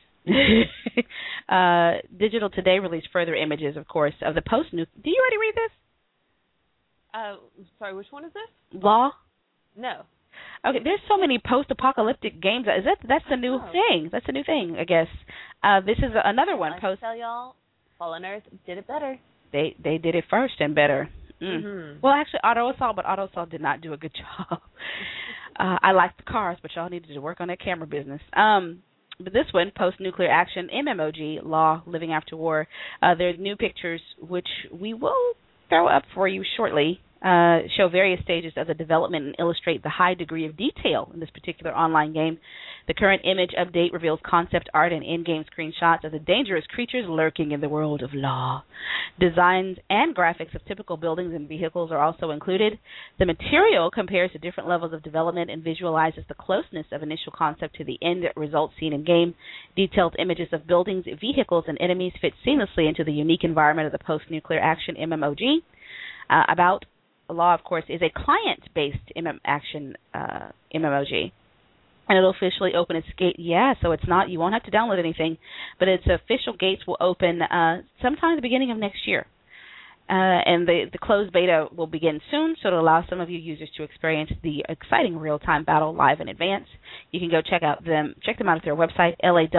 Digital Today released further images, of course, of the post-nuke. Did you already read this? Sorry, which one is this? Law? No. Okay, there's so many post-apocalyptic games. That's the new thing. That's the new thing, I guess. This is another one. I tell y'all, Fallen Earth did it better. They did it first and better. Mm-hmm. Well, actually, Auto Assault did not do a good job. I like the cars, but y'all needed to work on that camera business. But this one, post-nuclear action, MMOG, Law, Living After War, there's new pictures, which we will throw up for you shortly, show various stages of the development and illustrate the high degree of detail in this particular online game. The current image update reveals concept art and in-game screenshots of the dangerous creatures lurking in the world of Law. Designs and graphics of typical buildings and vehicles are also included. The material compares the different levels of development and visualizes the closeness of initial concept to the end result seen in game. Detailed images of buildings, vehicles, and enemies fit seamlessly into the unique environment of the post-nuclear action MMOG. About Law, of course, is a client-based MMOG. And it'll officially open its gate. Yeah, so it's not, you won't have to download anything, but its official gates will open sometime at the beginning of next year. And the closed beta will begin soon, so it'll allow some of you users to experience the exciting real-time battle live in advance. You can go check them out at their website,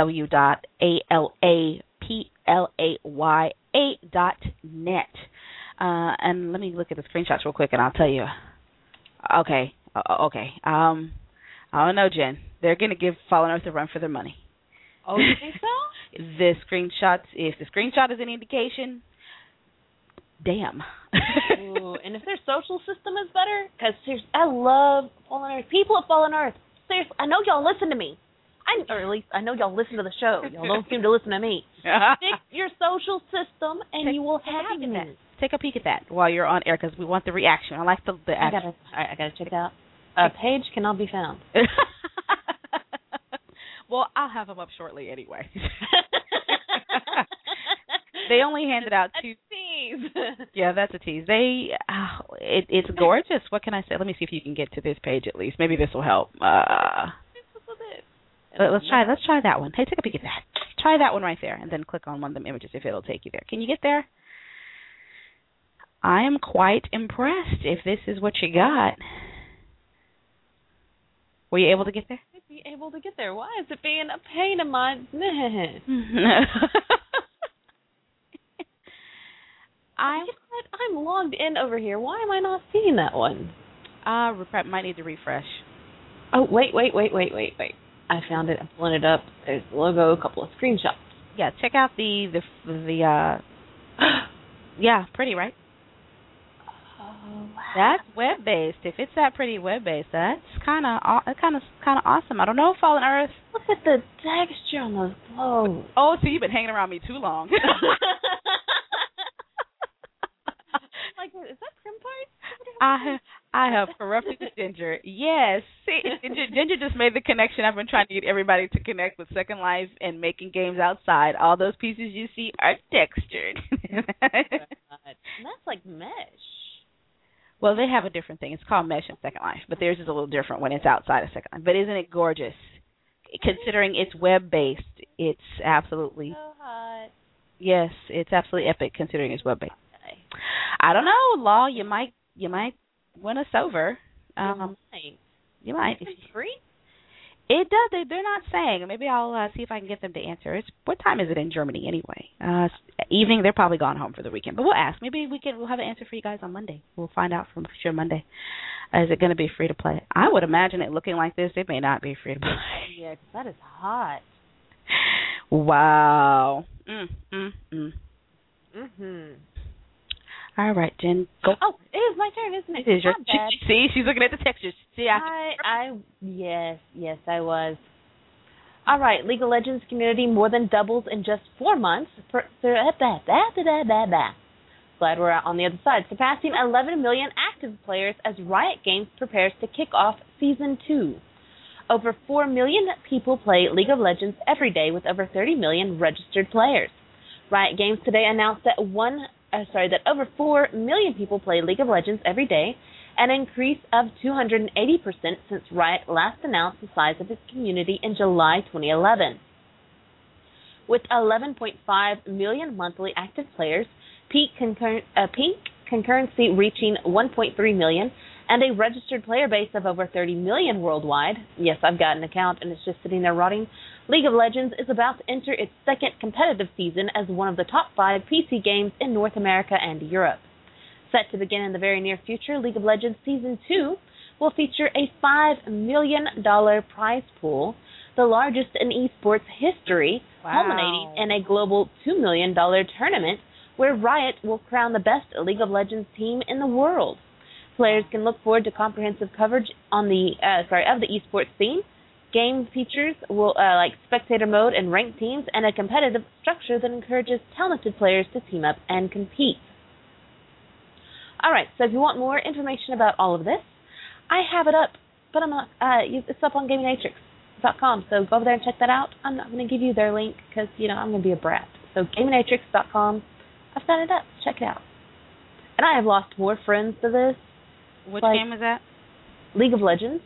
law.alaplaya.net. And let me look at the screenshots real quick, and I'll tell you. Okay. I don't know, Jen. They're going to give Fallen Earth a run for their money. Oh, you think so? If the screenshot is any indication, damn. Ooh, and if their social system is better, because I love Fallen Earth. People at Fallen Earth, seriously, I know y'all listen to me. Or at least I know y'all listen to the show. Y'all don't seem to listen to me. Fix your social system, and you will have me. Take a peek at that while you're on air, because we want the reaction. I like the action. I gotta check it out. Page cannot be found. Well, I'll have them up shortly anyway. They only handed out two. Tease. Yeah, that's a tease. It's gorgeous. What can I say? Let me see if you can get to this page at least. Maybe this will help. Let's try that one. Hey, take a peek at that. Try that one right there, and then click on one of them images if it'll take you there. Can you get there? I am quite impressed if this is what you got. Were you able to get there? I'd be able to get there. Why is it being a pain in my... I'm logged in over here. Why am I not seeing that one? Might need to refresh. Oh, wait. I found it. I'm pulling it up. There's the logo, a couple of screenshots. Yeah, check out the yeah, pretty, right? Oh, wow. That's web-based. If it's that pretty web-based, that's kind of awesome. I don't know, Fallen Earth. Look at the texture on those clothes. Oh, so you've been hanging around me too long. Like, is that Prim Part? I have corrupted Ginger. Yes. See, Ginger just made the connection. I've been trying to get everybody to connect with Second Life and making games outside. All those pieces you see are textured. And that's like mesh. Well, they have a different thing. It's called Mesh in Second Life, but theirs is a little different when it's outside of Second Life. But isn't it gorgeous? Considering it's web-based, it's absolutely... So hot. Yes, it's absolutely epic considering it's web-based. I don't know, Law. You might win us over. You might. Is it free? It does. They're not saying. Maybe I'll see if I can get them to answer. What time is it in Germany anyway? Evening. They're probably gone home for the weekend. But we'll ask. Maybe we'll have an answer for you guys on Monday. We'll find out from sure Monday. Is it going to be free to play? I would imagine it looking like this, it may not be free to play. Yeah, 'cause that is hot. Wow. All right, Jen, go. Oh, it is my turn, isn't it? It is your. See, she's looking at the textures. See, yes, I was. All right, League of Legends community more than doubles in just 4 months. Glad we're on the other side. Surpassing 11 million active players as Riot Games prepares to kick off Season 2. Over 4 million people play League of Legends every day with over 30 million registered players. Riot Games today announced that over 4 million people play League of Legends every day, an increase of 280% since Riot last announced the size of its community in July 2011. With 11.5 million monthly active players, peak concurrency reaching 1.3 million, and a registered player base of over 30 million worldwide. Yes, I've got an account, and it's just sitting there rotting. League of Legends is about to enter its second competitive season as one of the top 5 PC games in North America and Europe. Set to begin in the very near future, League of Legends Season 2 will feature a $5 million prize pool, the largest in esports history, culminating in a global $2 million tournament where Riot will crown the best League of Legends team in the world. Players can look forward to comprehensive coverage on the of the esports scene. Game features will like spectator mode and ranked teams, and a competitive structure that encourages talented players to team up and compete. All right, so if you want more information about all of this, I have it up, but I'm not. It's up on GamingMatrix.com, so go over there and check that out. I'm not going to give you their link because I'm going to be a brat. So GamingMatrix.com, I've got it up. Check it out. And I have lost more friends to this. Which game is that? League of Legends.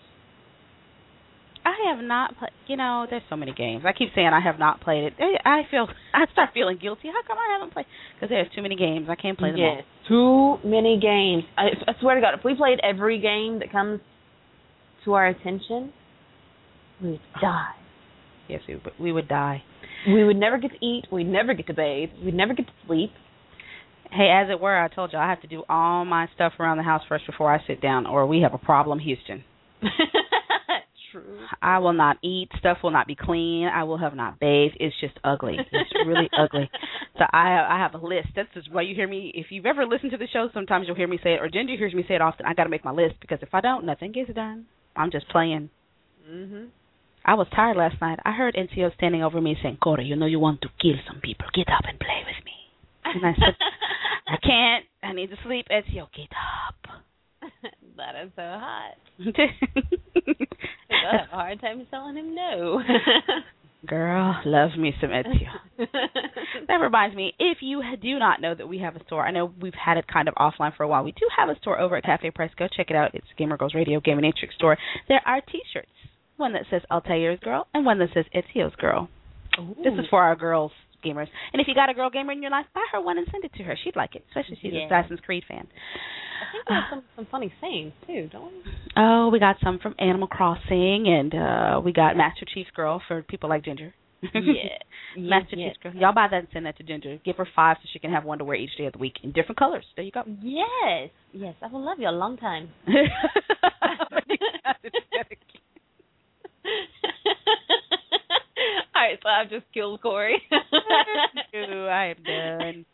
I have not played. There's so many games. I keep saying I have not played it. I start feeling guilty. How come I haven't played? Because there's too many games. I can't play them all. Too many games. I swear to God, if we played every game that comes to our attention, we would die. Yes, we would die. We would never get to eat. We'd never get to bathe. We'd never get to sleep. Hey, as it were, I told you I have to do all my stuff around the house first before I sit down, or we have a problem, Houston. True. I will not eat. Stuff will not be clean. I will have not bathed. It's just ugly. It's really ugly. So I have a list. That's just why you hear me. If you've ever listened to the show, sometimes you'll hear me say it, or Ginger hears me say it often. I got to make my list because if I don't, nothing gets done. I'm just playing. I was tired last night. I heard NCO standing over me saying, "Corey, you want to kill some people. Get up and play with me." And I said, "I can't. I need to sleep." NCO, get up. That is so hot. I have a hard time telling him no. Girl, love me some Ezio. That reminds me, if you do not know that we have a store, I know we've had it kind of offline for a while. We do have a store over at Cafe Price. Go check it out. It's Gamer Girls Radio, Gaming Matrix store. There are T-shirts. One that says Altair's Girl and one that says Ezio's Girl. Ooh. This is for our girls gamers. And if you got a girl gamer in your life, buy her one and send it to her. She'd like it, especially if she's an Assassin's Creed fan. I think we have some funny sayings, too, don't we? Oh, we got some from Animal Crossing, and we got Master Chief's Girl for people like Ginger. Master Chief's Girl. Y'all buy that and send that to Ginger. Give her 5 so she can have one to wear each day of the week in different colors. There you go. Yes, I will love you a long time. All right, so I've just killed Corey. I am done.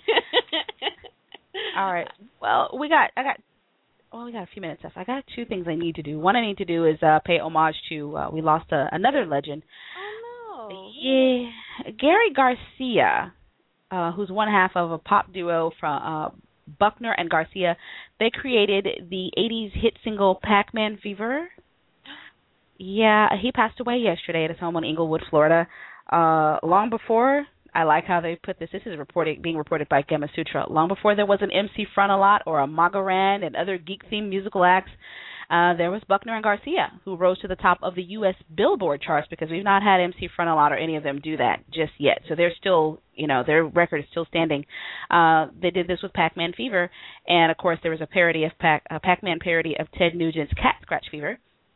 All right. Well, we got a few minutes left. I got 2 things I need to do. One I need to do is pay homage to. We lost another legend. Oh no. Yeah, Gary Garcia, who's one half of a pop duo from Buckner and Garcia. They created the '80s hit single "Pac-Man Fever." Yeah, he passed away yesterday at his home in Inglewood, Florida. Long before, I like how they put this. This is being reported by Gamma Sutra. Long before there was an MC Frontalot or a Magaran and other geek-themed musical acts, there was Buckner and Garcia, who rose to the top of the U.S. Billboard charts because we've not had MC Frontalot or any of them do that just yet. So they're still, their record is still standing. They did this with Pac-Man Fever, and of course there was a Pac-Man parody of Ted Nugent's Cat Scratch Fever.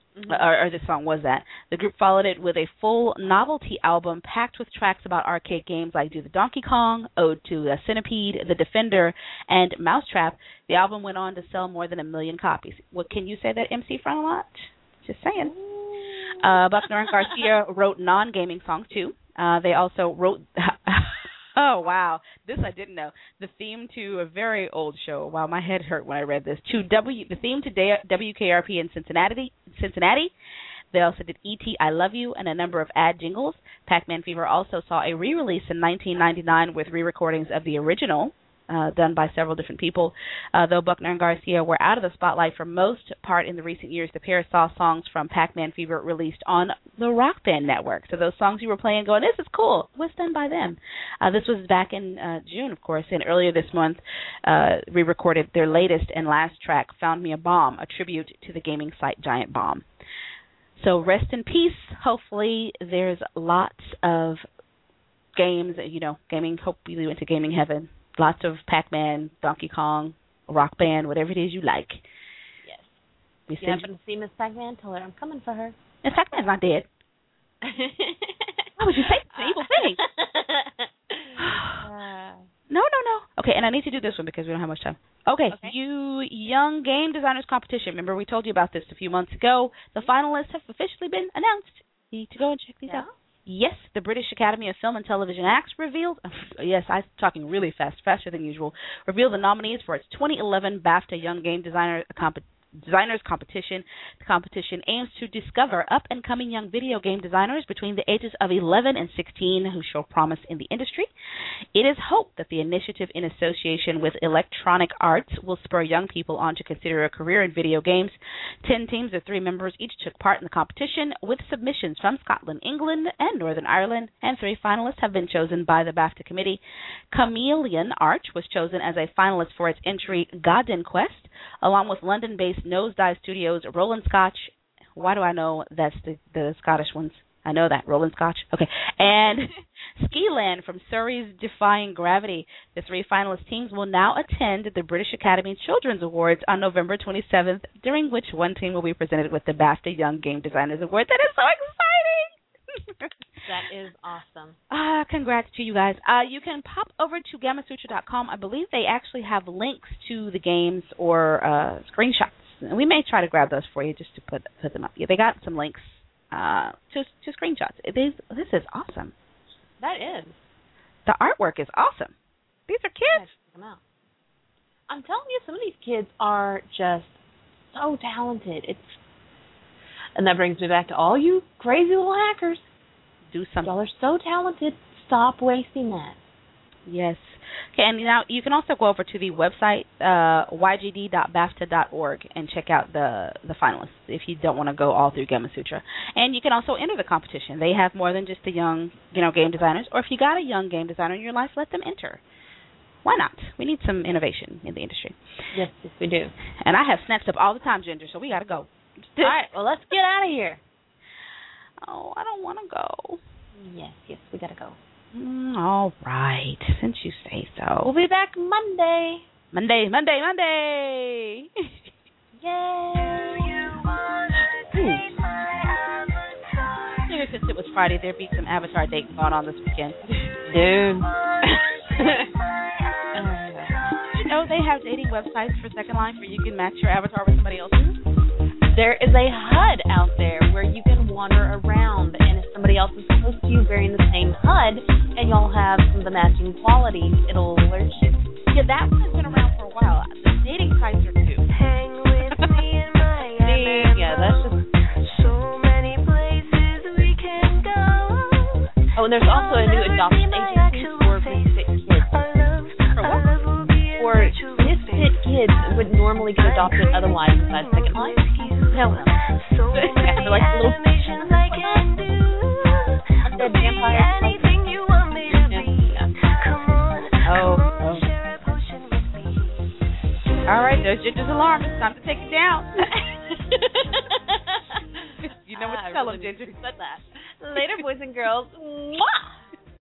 or this song was that. The group followed it with a full novelty album packed with tracks about arcade games like Do the Donkey Kong, Ode to Centipede, The Defender, and Mousetrap. The album went on to sell more than 1 million copies. What can you say that MC Frontalot? Just saying. Buckner and Garcia wrote non-gaming songs too. They also wrote. Oh, wow. This I didn't know. The theme to a very old show. Wow, my head hurt when I read this. The theme to WKRP in Cincinnati. They also did E.T. I Love You and a number of ad jingles. Pac-Man Fever also saw a re-release in 1999 with re-recordings of the original, done by several different people. Though Buckner and Garcia were out of the spotlight for most part in the recent years, the pair saw songs from Pac-Man Fever released on the Rock Band Network. So those songs you were playing going, this is cool, was done by them. This was back in June, of course, and earlier this month re-recorded their latest and last track, Found Me a Bomb, a tribute to the gaming site Giant Bomb. So rest in peace. Hopefully there's lots of games, gaming, hope you went to gaming heaven. Lots of Pac-Man, Donkey Kong, Rock Band, whatever it is you like. Yes. If you happen to see Miss Pac-Man, tell her I'm coming for her. Miss Pac-Man's not dead. Why would you say it's an evil thing? No. Okay, and I need to do this one because we don't have much time. Okay, you Young Game Designers Competition. Remember we told you about this a few months ago. The finalists have officially been announced. You need to go and check these out. Yes, the British Academy of Film and Television Acts revealed, yes, I'm talking really fast, faster than usual, revealed the nominees for its 2011 BAFTA Young Game Designers Competition. The competition aims to discover up-and-coming young video game designers between the ages of 11 and 16 who show promise in the industry. It is hoped that the initiative, in association with Electronic Arts, will spur young people on to consider a career in video games. 10 teams of 3 members each took part in the competition, with submissions from Scotland, England, and Northern Ireland, and 3 finalists have been chosen by the BAFTA committee. Chameleon Arch was chosen as a finalist for its entry Godin Quest, along with London-based Nosedive Studios' Roland Scotch. Why do I know that's the Scottish ones? I know that. Roland Scotch. Okay. And Skiland from Surrey's Defying Gravity. The 3 finalist teams will now attend the British Academy Children's Awards on November 27th, during which one team will be presented with the BAFTA Young Game Designers Award. That is so exciting! That is awesome. Congrats to you guys. You can pop over to GammaSutra.com. I believe they actually have links to the games or screenshots. And we may try to grab those for you just to put them up. Yeah, they got some links to screenshots. This is awesome. That is. The artwork is awesome. These are kids. Check them out. I'm telling you, some of these kids are just so talented. And that brings me back to all you crazy little hackers. Do something. Y'all are so talented. Stop wasting that. Yes. Okay, and now you can also go over to the website, ygd.bafta.org, and check out the finalists if you don't want to go all through Gamasutra. And you can also enter the competition. They have more than just the young, game designers. Or if you got a young game designer in your life, let them enter. Why not? We need some innovation in the industry. Yes, we do. And I have snatched up all the time, Ginger, so we got to go. All right, well, let's get out of here. Oh, I don't want to go. Yes, we got to go. All right, since you say so. We'll be back Monday. Monday. Yay! Since it was Friday, there'd be some Avatar dating going on this weekend. Dude. They have dating websites for Second Life where you can match your avatar with somebody else's. There is a HUD out there where you can wander around, and if somebody else is close to you wearing the same HUD, and y'all have some of the matching qualities, it'll alert you. Yeah, that one has been around for a while. The dating sites are too. Hang with me in Miami. Yeah, that's just... So many places we can go. Oh, and there's also a new adoption agency for misfit kids. For misfit kids would normally get adopted otherwise besides Second Life. Hell no. After like a little undead vampire. Oh. All right, there's Ginger's alarm. It's time to take it down. You know what to tell them, Ginger. Later, boys and girls. Mwah!